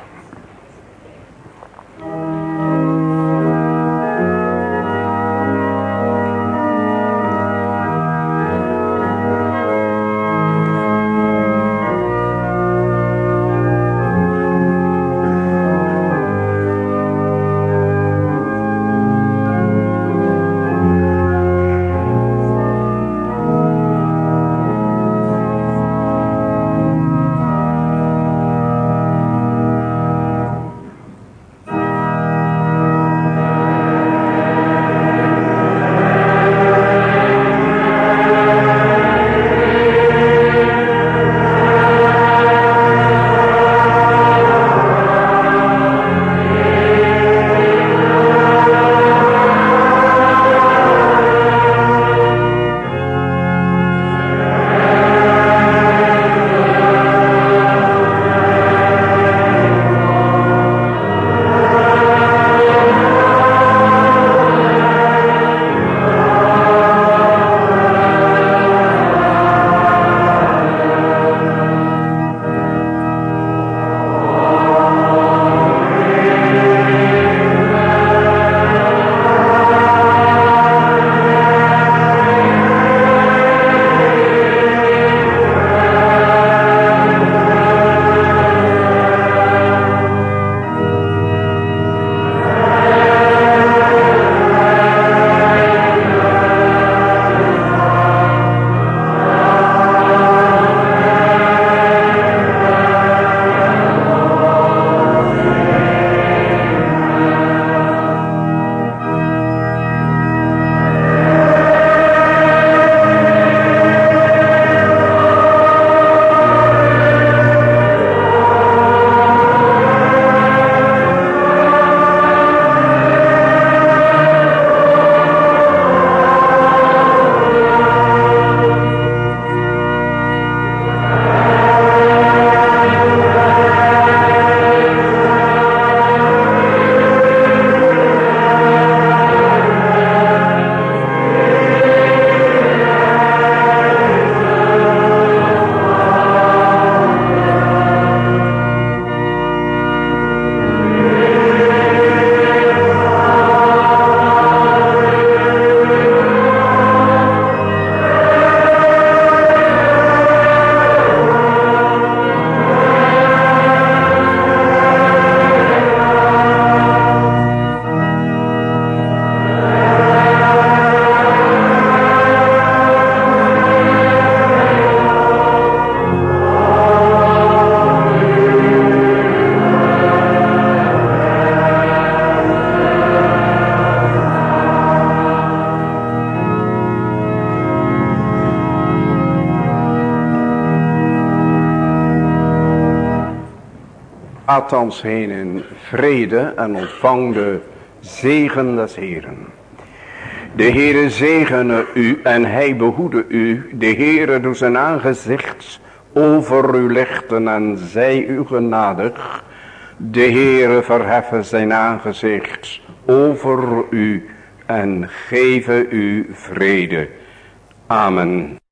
Gaat thans heen in vrede en ontvang de zegen des Heeren. De Heere zegene u en hij behoede u. De Heere doet zijn aangezicht over u lichten en zij u genadig. De Heere verheffen zijn aangezicht over u en geven u vrede. Amen.